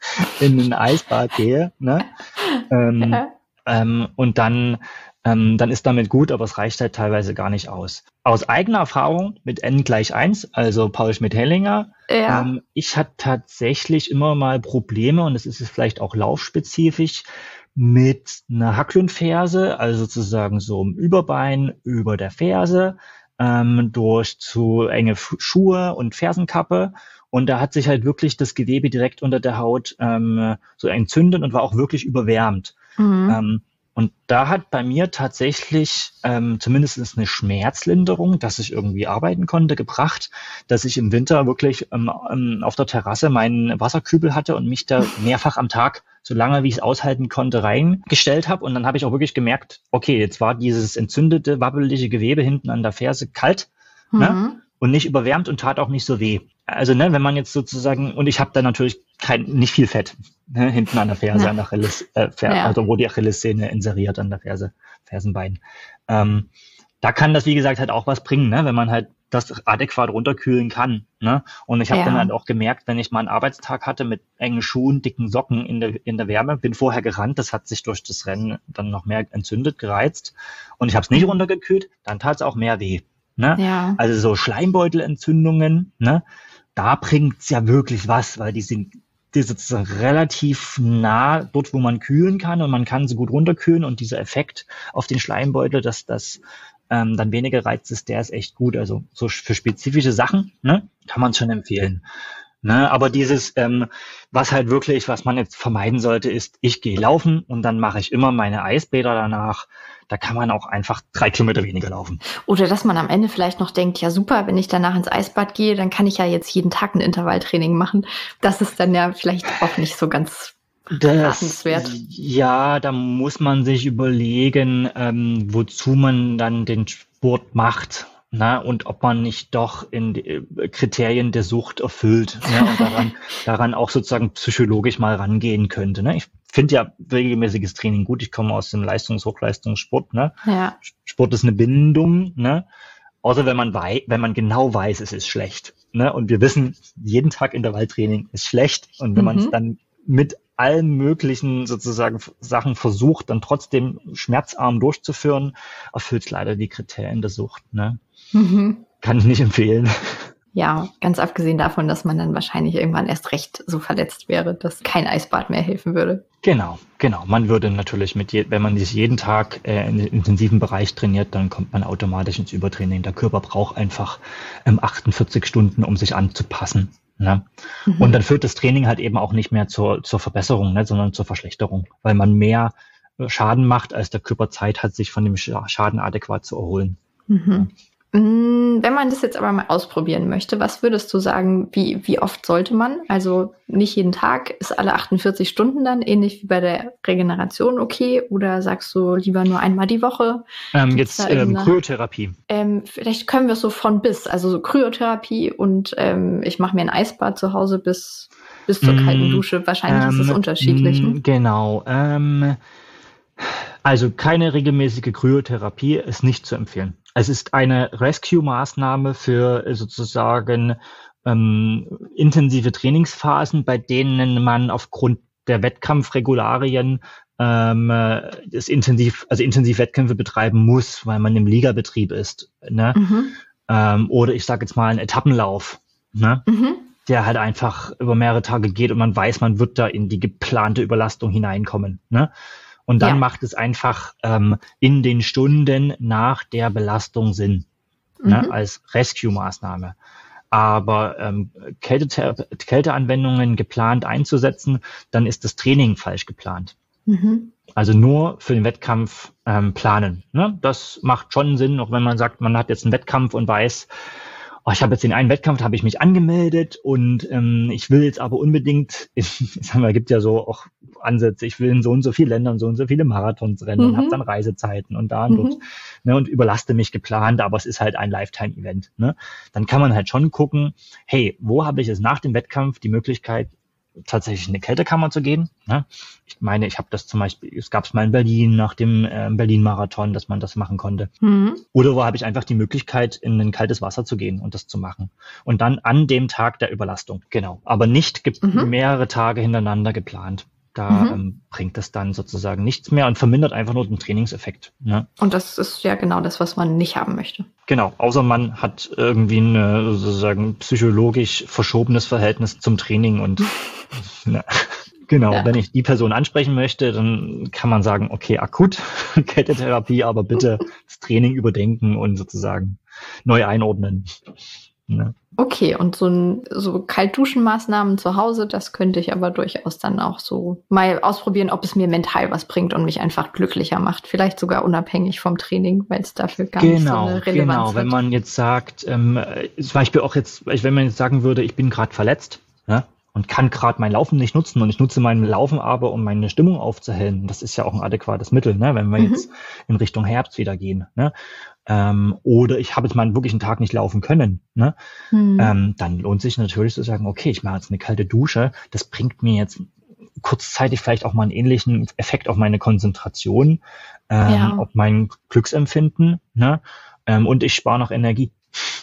in ein Eisbad gehe. Ne? Ähm, ja. ähm, und dann, ähm, dann ist damit gut, aber es reicht halt teilweise gar nicht aus. Aus eigener Erfahrung mit N gleich eins, also Paul Schmidt-Hellinger, ja. ähm, ich hatte tatsächlich immer mal Probleme, und das ist es vielleicht auch laufspezifisch, mit einer Hacklönferse, also sozusagen so im Überbein über der Ferse, ähm, durch zu enge F- Schuhe und Fersenkappe. Und da hat sich halt wirklich das Gewebe direkt unter der Haut ähm, so entzündet und war auch wirklich überwärmt. Mhm. Ähm, und da hat bei mir tatsächlich ähm, zumindest eine Schmerzlinderung, dass ich irgendwie arbeiten konnte, gebracht, dass ich im Winter wirklich ähm, auf der Terrasse meinen Wasserkübel hatte und mich da mehrfach am Tag, so lange wie ich es aushalten konnte, reingestellt habe. Und dann habe ich auch wirklich gemerkt, okay, jetzt war dieses entzündete, wabbelige Gewebe hinten an der Ferse kalt, mhm. ne? Und nicht überwärmt und tat auch nicht so weh. Also ne, wenn man jetzt sozusagen, und ich habe da natürlich kein, nicht viel Fett, ne, hinten an der Ferse, ja. an der Achilles, äh, Fer- ja. also wo die Achillessehne inseriert an der Ferse, Fersenbein. Ähm, da kann das, wie gesagt, halt auch was bringen, ne, wenn man halt das adäquat runterkühlen kann. Ne? Und ich habe ja. dann halt auch gemerkt, wenn ich mal einen Arbeitstag hatte mit engen Schuhen, dicken Socken in der in der Wärme, bin vorher gerannt, das hat sich durch das Rennen dann noch mehr entzündet, gereizt. Und ich habe es nicht runtergekühlt, dann tat es auch mehr weh. Ne? Ja. Also so Schleimbeutelentzündungen, ne? Da bringt's ja wirklich was, weil die sind, die sind sozusagen relativ nah dort, wo man kühlen kann, und man kann sie gut runterkühlen, und dieser Effekt auf den Schleimbeutel, dass das ähm, dann weniger reizt ist, der ist echt gut. Also so für spezifische Sachen, ne, kann man es schon empfehlen. Ne, aber dieses, ähm, was halt wirklich, was man jetzt vermeiden sollte, ist, ich gehe laufen und dann mache ich immer meine Eisbäder danach. Da kann man auch einfach drei Kilometer weniger laufen. Oder dass man am Ende vielleicht noch denkt, ja super, wenn ich danach ins Eisbad gehe, dann kann ich ja jetzt jeden Tag ein Intervalltraining machen. Das ist dann ja vielleicht auch nicht so ganz ratenswert. Ja, da muss man sich überlegen, ähm, wozu man dann den Sport macht. Na, und ob man nicht doch in die Kriterien der Sucht erfüllt, ne, und daran, daran auch sozusagen psychologisch mal rangehen könnte. Ne. Ich finde ja regelmäßiges Training gut. Ich komme aus dem Leistungs-Hochleistungssport. Ne. Ja. Sport ist eine Bindung, ne. Außer wenn man wei- wenn man genau weiß, es ist schlecht. Ne. Und wir wissen, jeden Tag Intervalltraining ist schlecht. Und wenn mhm. man es dann mit allen möglichen sozusagen Sachen versucht, dann trotzdem schmerzarm durchzuführen, erfüllt leider die Kriterien der Sucht. Ne. Mhm. Kann ich nicht empfehlen. Ja, ganz abgesehen davon, dass man dann wahrscheinlich irgendwann erst recht so verletzt wäre, dass kein Eisbad mehr helfen würde. Genau, genau. Man würde natürlich mit, je, wenn man sich jeden Tag äh, in den intensiven Bereich trainiert, dann kommt man automatisch ins Übertraining. Der Körper braucht einfach ähm, achtundvierzig Stunden, um sich anzupassen. Ne? Mhm. Und dann führt das Training halt eben auch nicht mehr zur, zur Verbesserung, ne, sondern zur Verschlechterung, weil man mehr Schaden macht, als der Körper Zeit hat, sich von dem Schaden adäquat zu erholen. Mhm. Wenn man das jetzt aber mal ausprobieren möchte, was würdest du sagen, wie, wie oft sollte man? Also nicht jeden Tag, ist alle achtundvierzig Stunden dann, ähnlich wie bei der Regeneration okay? Oder sagst du lieber nur einmal die Woche? Ähm, jetzt ähm, Kryotherapie. Ähm, vielleicht können wir es so von bis, also so Kryotherapie und ähm, ich mache mir ein Eisbad zu Hause bis, bis zur mm, kalten Dusche. Wahrscheinlich ähm, ist es unterschiedlich. Ne? Genau. Ähm, also keine regelmäßige Kryotherapie ist nicht zu empfehlen. Es ist eine Rescue-Maßnahme für sozusagen ähm, intensive Trainingsphasen, bei denen man aufgrund der Wettkampfregularien ähm, das intensiv, also intensiv Wettkämpfe betreiben muss, weil man im Ligabetrieb ist. Ne? Mhm. Ähm, oder ich sage jetzt mal einen Etappenlauf, ne? Mhm. Der halt einfach über mehrere Tage geht und man weiß, man wird da in die geplante Überlastung hineinkommen. Ne? Und dann ja. macht es einfach ähm, in den Stunden nach der Belastung Sinn, mhm. ne, als Rescue-Maßnahme. Aber ähm, Kälte- Kälteanwendungen geplant einzusetzen, dann ist das Training falsch geplant. Mhm. Also nur für den Wettkampf ähm, planen. Ne? Das macht schon Sinn, auch wenn man sagt, man hat jetzt einen Wettkampf und weiß, oh, ich habe jetzt den einen Wettkampf, da habe ich mich angemeldet und ähm, ich will jetzt aber unbedingt, ich sag mal, gibt ja so auch Ansätze, ich will in so und so viele Ländern so und so viele Marathons rennen mhm. und habe dann Reisezeiten und da und mhm. dort, ne, und überlaste mich geplant, aber es ist halt ein Lifetime-Event. Ne? Dann kann man halt schon gucken, hey, wo habe ich es nach dem Wettkampf die Möglichkeit, tatsächlich in eine Kältekammer zu gehen. Ne? Ich meine, ich habe das zum Beispiel, es gab es mal in Berlin nach dem äh, Berlin-Marathon, dass man das machen konnte. Mhm. Oder wo habe ich einfach die Möglichkeit, in ein kaltes Wasser zu gehen und das zu machen. Und dann an dem Tag der Überlastung. Genau. Aber nicht ge- mhm. mehrere Tage hintereinander geplant. Da mhm. ähm, bringt das dann sozusagen nichts mehr und vermindert einfach nur den Trainingseffekt. Ne? Und das ist ja genau das, was man nicht haben möchte. Genau, außer man hat irgendwie ein sozusagen psychologisch verschobenes Verhältnis zum Training und na, genau, ja. wenn ich die Person ansprechen möchte, dann kann man sagen, okay, akut Kältetherapie, aber bitte das Training überdenken und sozusagen neu einordnen. Ne? Okay, und so, ein, so Kaltduschenmaßnahmen zu Hause, das könnte ich aber durchaus dann auch so mal ausprobieren, ob es mir mental was bringt und mich einfach glücklicher macht. Vielleicht sogar unabhängig vom Training, weil es dafür gar genau, nicht so eine Relevanz genau. hat. Wenn man jetzt sagt, ähm, zum Beispiel auch jetzt, wenn man jetzt sagen würde, ich bin gerade verletzt, ja, und kann gerade mein Laufen nicht nutzen und ich nutze mein Laufen aber, um meine Stimmung aufzuhellen. Das ist ja auch ein adäquates Mittel, ne, wenn wir mhm. jetzt in Richtung Herbst wieder gehen. Ne? Ähm, oder ich habe jetzt mal wirklich einen Tag nicht laufen können, ne? Mhm. Ähm, dann lohnt sich natürlich zu sagen, okay, ich mache jetzt eine kalte Dusche. Das bringt mir jetzt kurzzeitig vielleicht auch mal einen ähnlichen Effekt auf meine Konzentration, ähm, ja. auf mein Glücksempfinden, ne? Ähm, und ich spare noch Energie.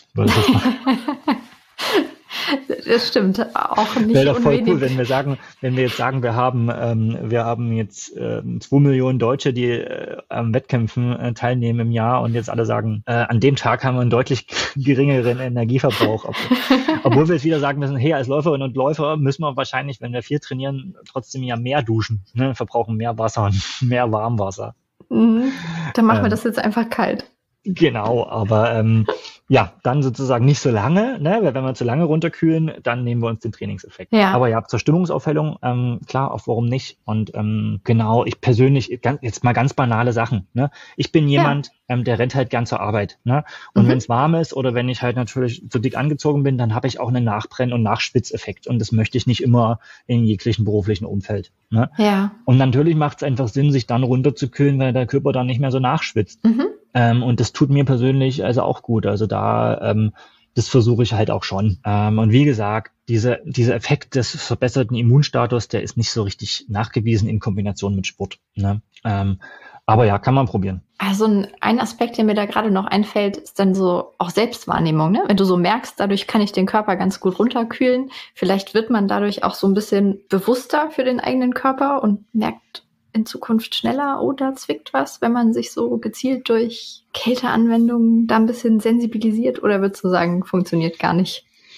Das stimmt, auch nicht wäre doch voll unwenig. Cool, wenn wir sagen, wenn wir jetzt sagen, wir haben, ähm, wir haben jetzt äh, zwei Millionen Deutsche, die äh, am Wettkämpfen äh, teilnehmen im Jahr und jetzt alle sagen, äh, an dem Tag haben wir einen deutlich geringeren Energieverbrauch. Obwohl, obwohl wir jetzt wieder sagen müssen, hey, als Läuferinnen und Läufer müssen wir wahrscheinlich, wenn wir viel trainieren, trotzdem ja mehr duschen, ne? Verbrauchen mehr Wasser und mehr Warmwasser. Mhm. Dann machen ähm, wir das jetzt einfach kalt. Genau, aber ähm, ja, dann sozusagen nicht so lange, ne? Weil wenn wir zu lange runterkühlen, dann nehmen wir uns den Trainingseffekt. Ja. Aber ja, zur Stimmungsaufhellung, ähm, klar, auch warum nicht. Und ähm, genau, ich persönlich, ganz, jetzt mal ganz banale Sachen. Ne? Ich bin jemand, ja. ähm, der rennt halt gern zur Arbeit. Ne? Und mhm. wenn es warm ist oder wenn ich halt natürlich zu dick angezogen bin, dann habe ich auch einen Nachbrenn- und Nachschwitzeffekt. Und das möchte ich nicht immer in jeglichen beruflichen Umfeld. Ne? Ja. Und natürlich macht es einfach Sinn, sich dann runterzukühlen, weil der Körper dann nicht mehr so nachschwitzt. Mhm. Ähm, und das tut mir persönlich also auch gut. Also da, ähm, das versuche ich halt auch schon. Ähm, und wie gesagt, diese, dieser Effekt des verbesserten Immunstatus, der ist nicht so richtig nachgewiesen in Kombination mit Sport. Ne? Ähm, aber ja, kann man probieren. Also ein, ein Aspekt, der mir da gerade noch einfällt, ist dann so auch Selbstwahrnehmung. Ne? Wenn du so merkst, dadurch kann ich den Körper ganz gut runterkühlen. Vielleicht wird man dadurch auch so ein bisschen bewusster für den eigenen Körper und merkt in Zukunft schneller, oh, da zwickt was, wenn man sich so gezielt durch Kälteanwendungen da ein bisschen sensibilisiert, oder würdest du sagen, funktioniert gar nicht?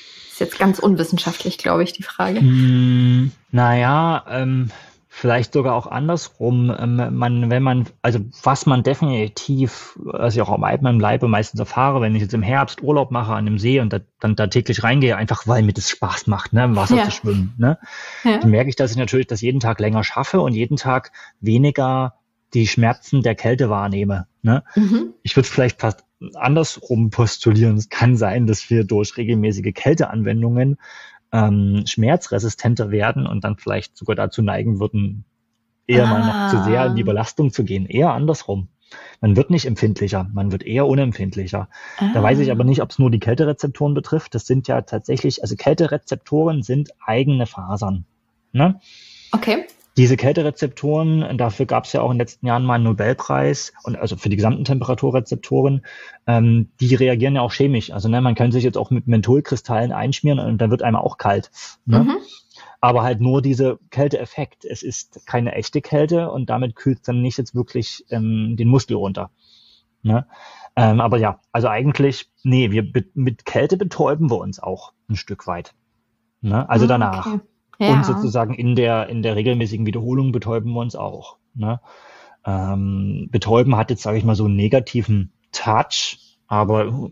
jetzt ganz unwissenschaftlich, glaube ich, die Frage. Mm, naja, ähm, vielleicht sogar auch andersrum. Ähm, man, wenn man, also was man definitiv, was ich auch am eigenen Leibe meistens erfahre, wenn ich jetzt im Herbst Urlaub mache an dem See und da, dann da täglich reingehe, einfach weil mir das Spaß macht, ne, im Wasser Ja. zu schwimmen, ne, Ja. dann merke ich, dass ich natürlich das jeden Tag länger schaffe und jeden Tag weniger die Schmerzen der Kälte wahrnehme, ne. Mhm. Ich würde es vielleicht fast andersrum postulieren. Es kann sein, dass wir durch regelmäßige Kälteanwendungen ähm, schmerzresistenter werden und dann vielleicht sogar dazu neigen würden, eher Ah. mal noch zu sehr in die Belastung zu gehen. Eher andersrum. Man wird nicht empfindlicher, man wird eher unempfindlicher. Ah. Da weiß ich aber nicht, ob es nur die Kälterezeptoren betrifft. Das sind ja tatsächlich, also Kälterezeptoren sind eigene Fasern. Ne? Okay. Diese Kälterezeptoren, dafür gab es ja auch in den letzten Jahren mal einen Nobelpreis, und also für die gesamten Temperaturrezeptoren, ähm, die reagieren ja auch chemisch. Also ne, man kann sich jetzt auch mit Mentholkristallen einschmieren und dann wird einem auch kalt. Ne? Mhm. Aber halt nur dieser Kälteeffekt. Es ist keine echte Kälte und damit kühlt es dann nicht jetzt wirklich ähm, den Muskel runter. Ne? Ähm, aber ja, also eigentlich, nee, wir be- mit Kälte betäuben wir uns auch ein Stück weit. Ne? Also Ah, danach. okay. Ja. Und sozusagen in der, in der regelmäßigen Wiederholung betäuben wir uns auch. Ne? Ähm, betäuben hat jetzt, sage ich mal, so einen negativen Touch, aber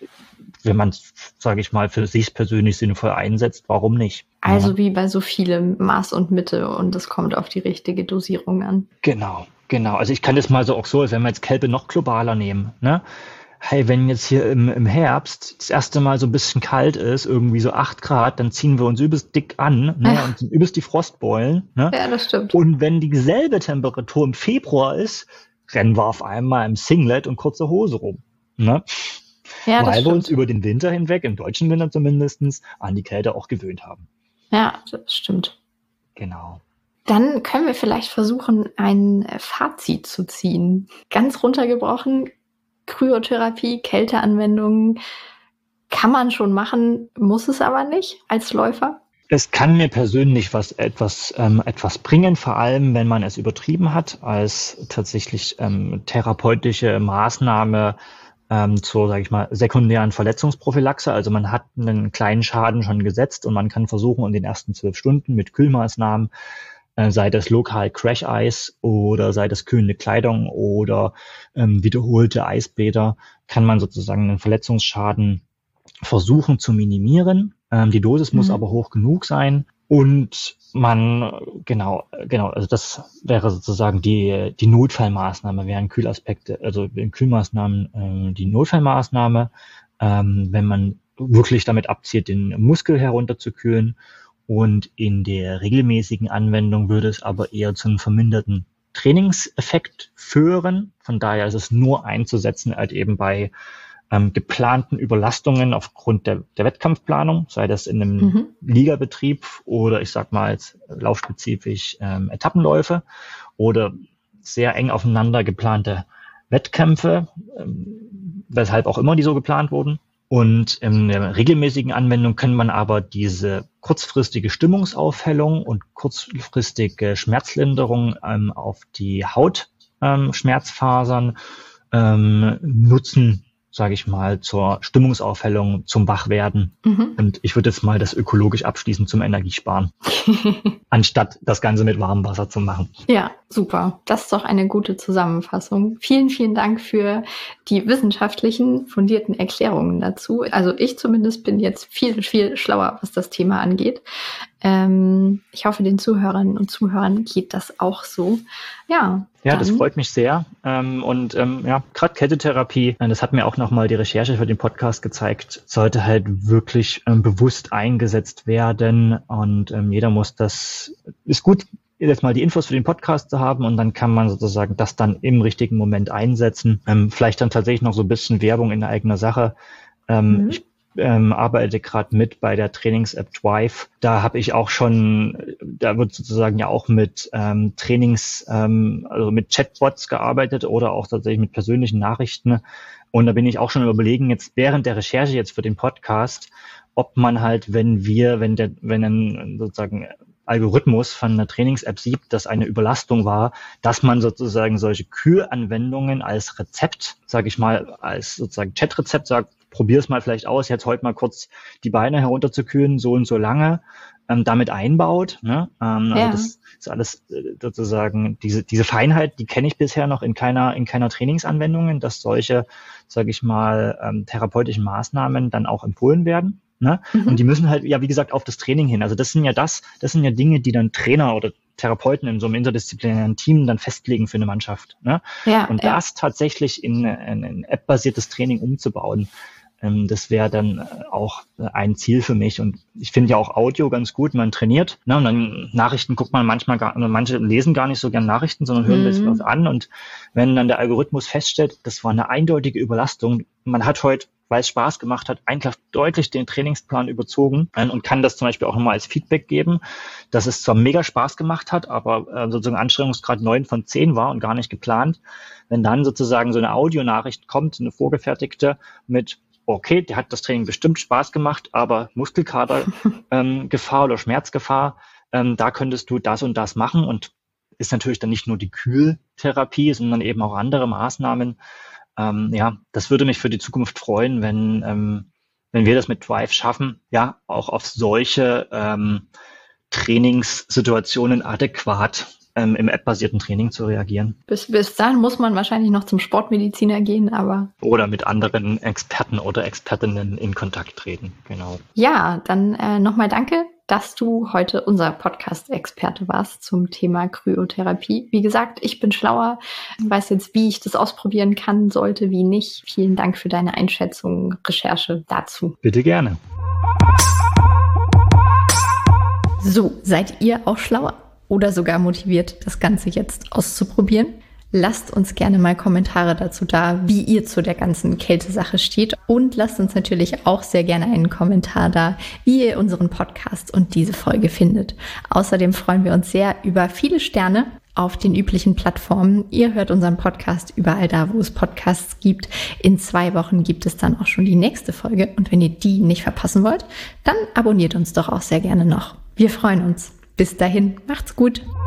wenn man es, sage ich mal, für sich persönlich sinnvoll einsetzt, warum nicht? Also Ja. wie bei so vielem Maß und Mitte und es kommt auf die richtige Dosierung an. Genau, genau. Also ich kann das mal so auch so, wenn wir jetzt Kälte noch globaler nehmen, ne? Hey, wenn jetzt hier im, im Herbst das erste Mal so ein bisschen kalt ist, irgendwie so acht Grad, dann ziehen wir uns übelst dick an, ne, Ja. und sind übelst die Frostbeulen, ne? Ja, das stimmt. Und wenn dieselbe Temperatur im Februar ist, rennen wir auf einmal im Singlet und kurzer Hose rum, ne? Ja, das Weil wir stimmt. uns über den Winter hinweg, im deutschen Winter zumindestens, an die Kälte auch gewöhnt haben. Ja, das stimmt. Genau. Dann können wir vielleicht versuchen, ein Fazit zu ziehen. Ganz runtergebrochen, Kryotherapie, Kälteanwendungen kann man schon machen, muss es aber nicht als Läufer. Es kann mir persönlich was etwas ähm, etwas bringen, vor allem wenn man es übertrieben hat, als tatsächlich ähm, therapeutische Maßnahme ähm, zur, sage ich mal, sekundären Verletzungsprophylaxe. Also man hat einen kleinen Schaden schon gesetzt und man kann versuchen, in den ersten zwölf Stunden mit Kühlmaßnahmen, äh, sei das lokal Crash Eis oder sei das kühlende Kleidung oder ähm, wiederholte Eisbäder, kann man sozusagen einen Verletzungsschaden versuchen zu minimieren. Ähm, die Dosis muss Mhm. aber hoch genug sein und man, genau, genau, also das wäre sozusagen die, die Notfallmaßnahme, wären Kühlaspekte, also in Kühlmaßnahmen äh, die Notfallmaßnahme, ähm, wenn man wirklich damit abzielt, den Muskel herunterzukühlen, und in der regelmäßigen Anwendung würde es aber eher zu einem verminderten Trainingseffekt führen. Von daher ist es nur einzusetzen, halt eben bei ähm, geplanten Überlastungen aufgrund der, der Wettkampfplanung, sei das in einem Mhm. Ligabetrieb oder ich sag mal jetzt laufspezifisch ähm, Etappenläufe oder sehr eng aufeinander geplante Wettkämpfe, ähm, weshalb auch immer die so geplant wurden. Und in der regelmäßigen Anwendung kann man aber diese kurzfristige Stimmungsaufhellung und kurzfristige Schmerzlinderung ähm, auf die Hautschmerzfasern ähm, nutzen, sage ich mal, zur Stimmungsaufhellung, zum Wachwerden. Mhm. Und ich würde jetzt mal das ökologisch abschließen zum Energiesparen, anstatt das Ganze mit warmem Wasser zu machen. Ja, super. Das ist doch eine gute Zusammenfassung. Vielen, vielen Dank für die wissenschaftlichen, fundierten Erklärungen dazu. Also ich zumindest bin jetzt viel, viel schlauer, was das Thema angeht. Ähm, ich hoffe, den Zuhörerinnen und Zuhörern geht das auch so. Ja, Ja, das dann- freut mich sehr. Ähm, und ähm, ja, gerade Kältetherapie, äh, das hat mir auch nochmal die Recherche für den Podcast gezeigt, sollte halt wirklich ähm, bewusst eingesetzt werden. Und ähm, jeder muss das, ist gut, jetzt mal die Infos für den Podcast zu haben und dann kann man sozusagen das dann im richtigen Moment einsetzen. Ähm, vielleicht dann tatsächlich noch so ein bisschen Werbung in eigener Sache. Ähm, Mhm. Ich ähm, arbeite gerade mit bei der Trainings-App Drive. Da habe ich auch schon, da wird sozusagen ja auch mit ähm, Trainings, ähm, also mit Chatbots gearbeitet oder auch tatsächlich mit persönlichen Nachrichten. Und da bin ich auch schon überlegen, jetzt während der Recherche jetzt für den Podcast, ob man halt, wenn wir, wenn der, wenn ein sozusagen Algorithmus von einer Trainings-App sieht, dass eine Überlastung war, dass man sozusagen solche Kühlanwendungen als Rezept, sage ich mal, als sozusagen Chat-Rezept sagt, probier es mal vielleicht aus, jetzt heute mal kurz die Beine herunterzukühlen, so und so lange, ähm, damit einbaut. Ne? Ähm, ja. Also das ist alles äh, sozusagen, diese diese Feinheit, die kenne ich bisher noch in keiner in keiner Trainingsanwendung, dass solche, sage ich mal, ähm, therapeutischen Maßnahmen dann auch empfohlen werden. Ne? Mhm. Und die müssen halt, ja, wie gesagt, auf das Training hin. Also das sind ja das, das sind ja Dinge, die dann Trainer oder Therapeuten in so einem interdisziplinären Team dann festlegen für eine Mannschaft. Ne? Ja, und ja. das tatsächlich in ein, ein App-basiertes Training umzubauen, ähm, das wäre dann auch ein Ziel für mich. Und ich finde ja auch Audio ganz gut. Man trainiert, ne? Und dann Nachrichten guckt man manchmal gar, manche lesen gar nicht so gern Nachrichten, sondern hören mhm. das was an. Und wenn dann der Algorithmus feststellt, das war eine eindeutige Überlastung, man hat heute, weil es Spaß gemacht hat, einfach deutlich den Trainingsplan überzogen und kann das zum Beispiel auch nochmal als Feedback geben, dass es zwar mega Spaß gemacht hat, aber äh, sozusagen Anstrengungsgrad neun von zehn war und gar nicht geplant. Wenn dann sozusagen so eine Audionachricht kommt, eine vorgefertigte mit, okay, der hat das Training bestimmt Spaß gemacht, aber Muskelkater, ähm, Gefahr oder Schmerzgefahr, ähm, da könntest du das und das machen, und ist natürlich dann nicht nur die Kühltherapie, sondern eben auch andere Maßnahmen. Ähm, ja, das würde mich für die Zukunft freuen, wenn, ähm, wenn wir das mit Thrive schaffen, ja, auch auf solche ähm, Trainingssituationen adäquat ähm, im App-basierten Training zu reagieren. Bis, bis dahin muss man wahrscheinlich noch zum Sportmediziner gehen, aber... Oder mit anderen Experten oder Expertinnen in Kontakt treten, genau. Ja, dann äh, nochmal danke, dass du heute unser Podcast-Experte warst zum Thema Kryotherapie. Wie gesagt, ich bin schlauer, weiß jetzt, wie ich das ausprobieren kann, sollte, wie nicht. Vielen Dank für deine Einschätzung, Recherche dazu. Bitte gerne. So, seid ihr auch schlauer oder sogar motiviert, das Ganze jetzt auszuprobieren? Lasst uns gerne mal Kommentare dazu da, wie ihr zu der ganzen Kältesache steht. Und lasst uns natürlich auch sehr gerne einen Kommentar da, wie ihr unseren Podcast und diese Folge findet. Außerdem freuen wir uns sehr über viele Sterne auf den üblichen Plattformen. Ihr hört unseren Podcast überall da, wo es Podcasts gibt. In zwei Wochen gibt es dann auch schon die nächste Folge. Und wenn ihr die nicht verpassen wollt, dann abonniert uns doch auch sehr gerne noch. Wir freuen uns. Bis dahin, macht's gut.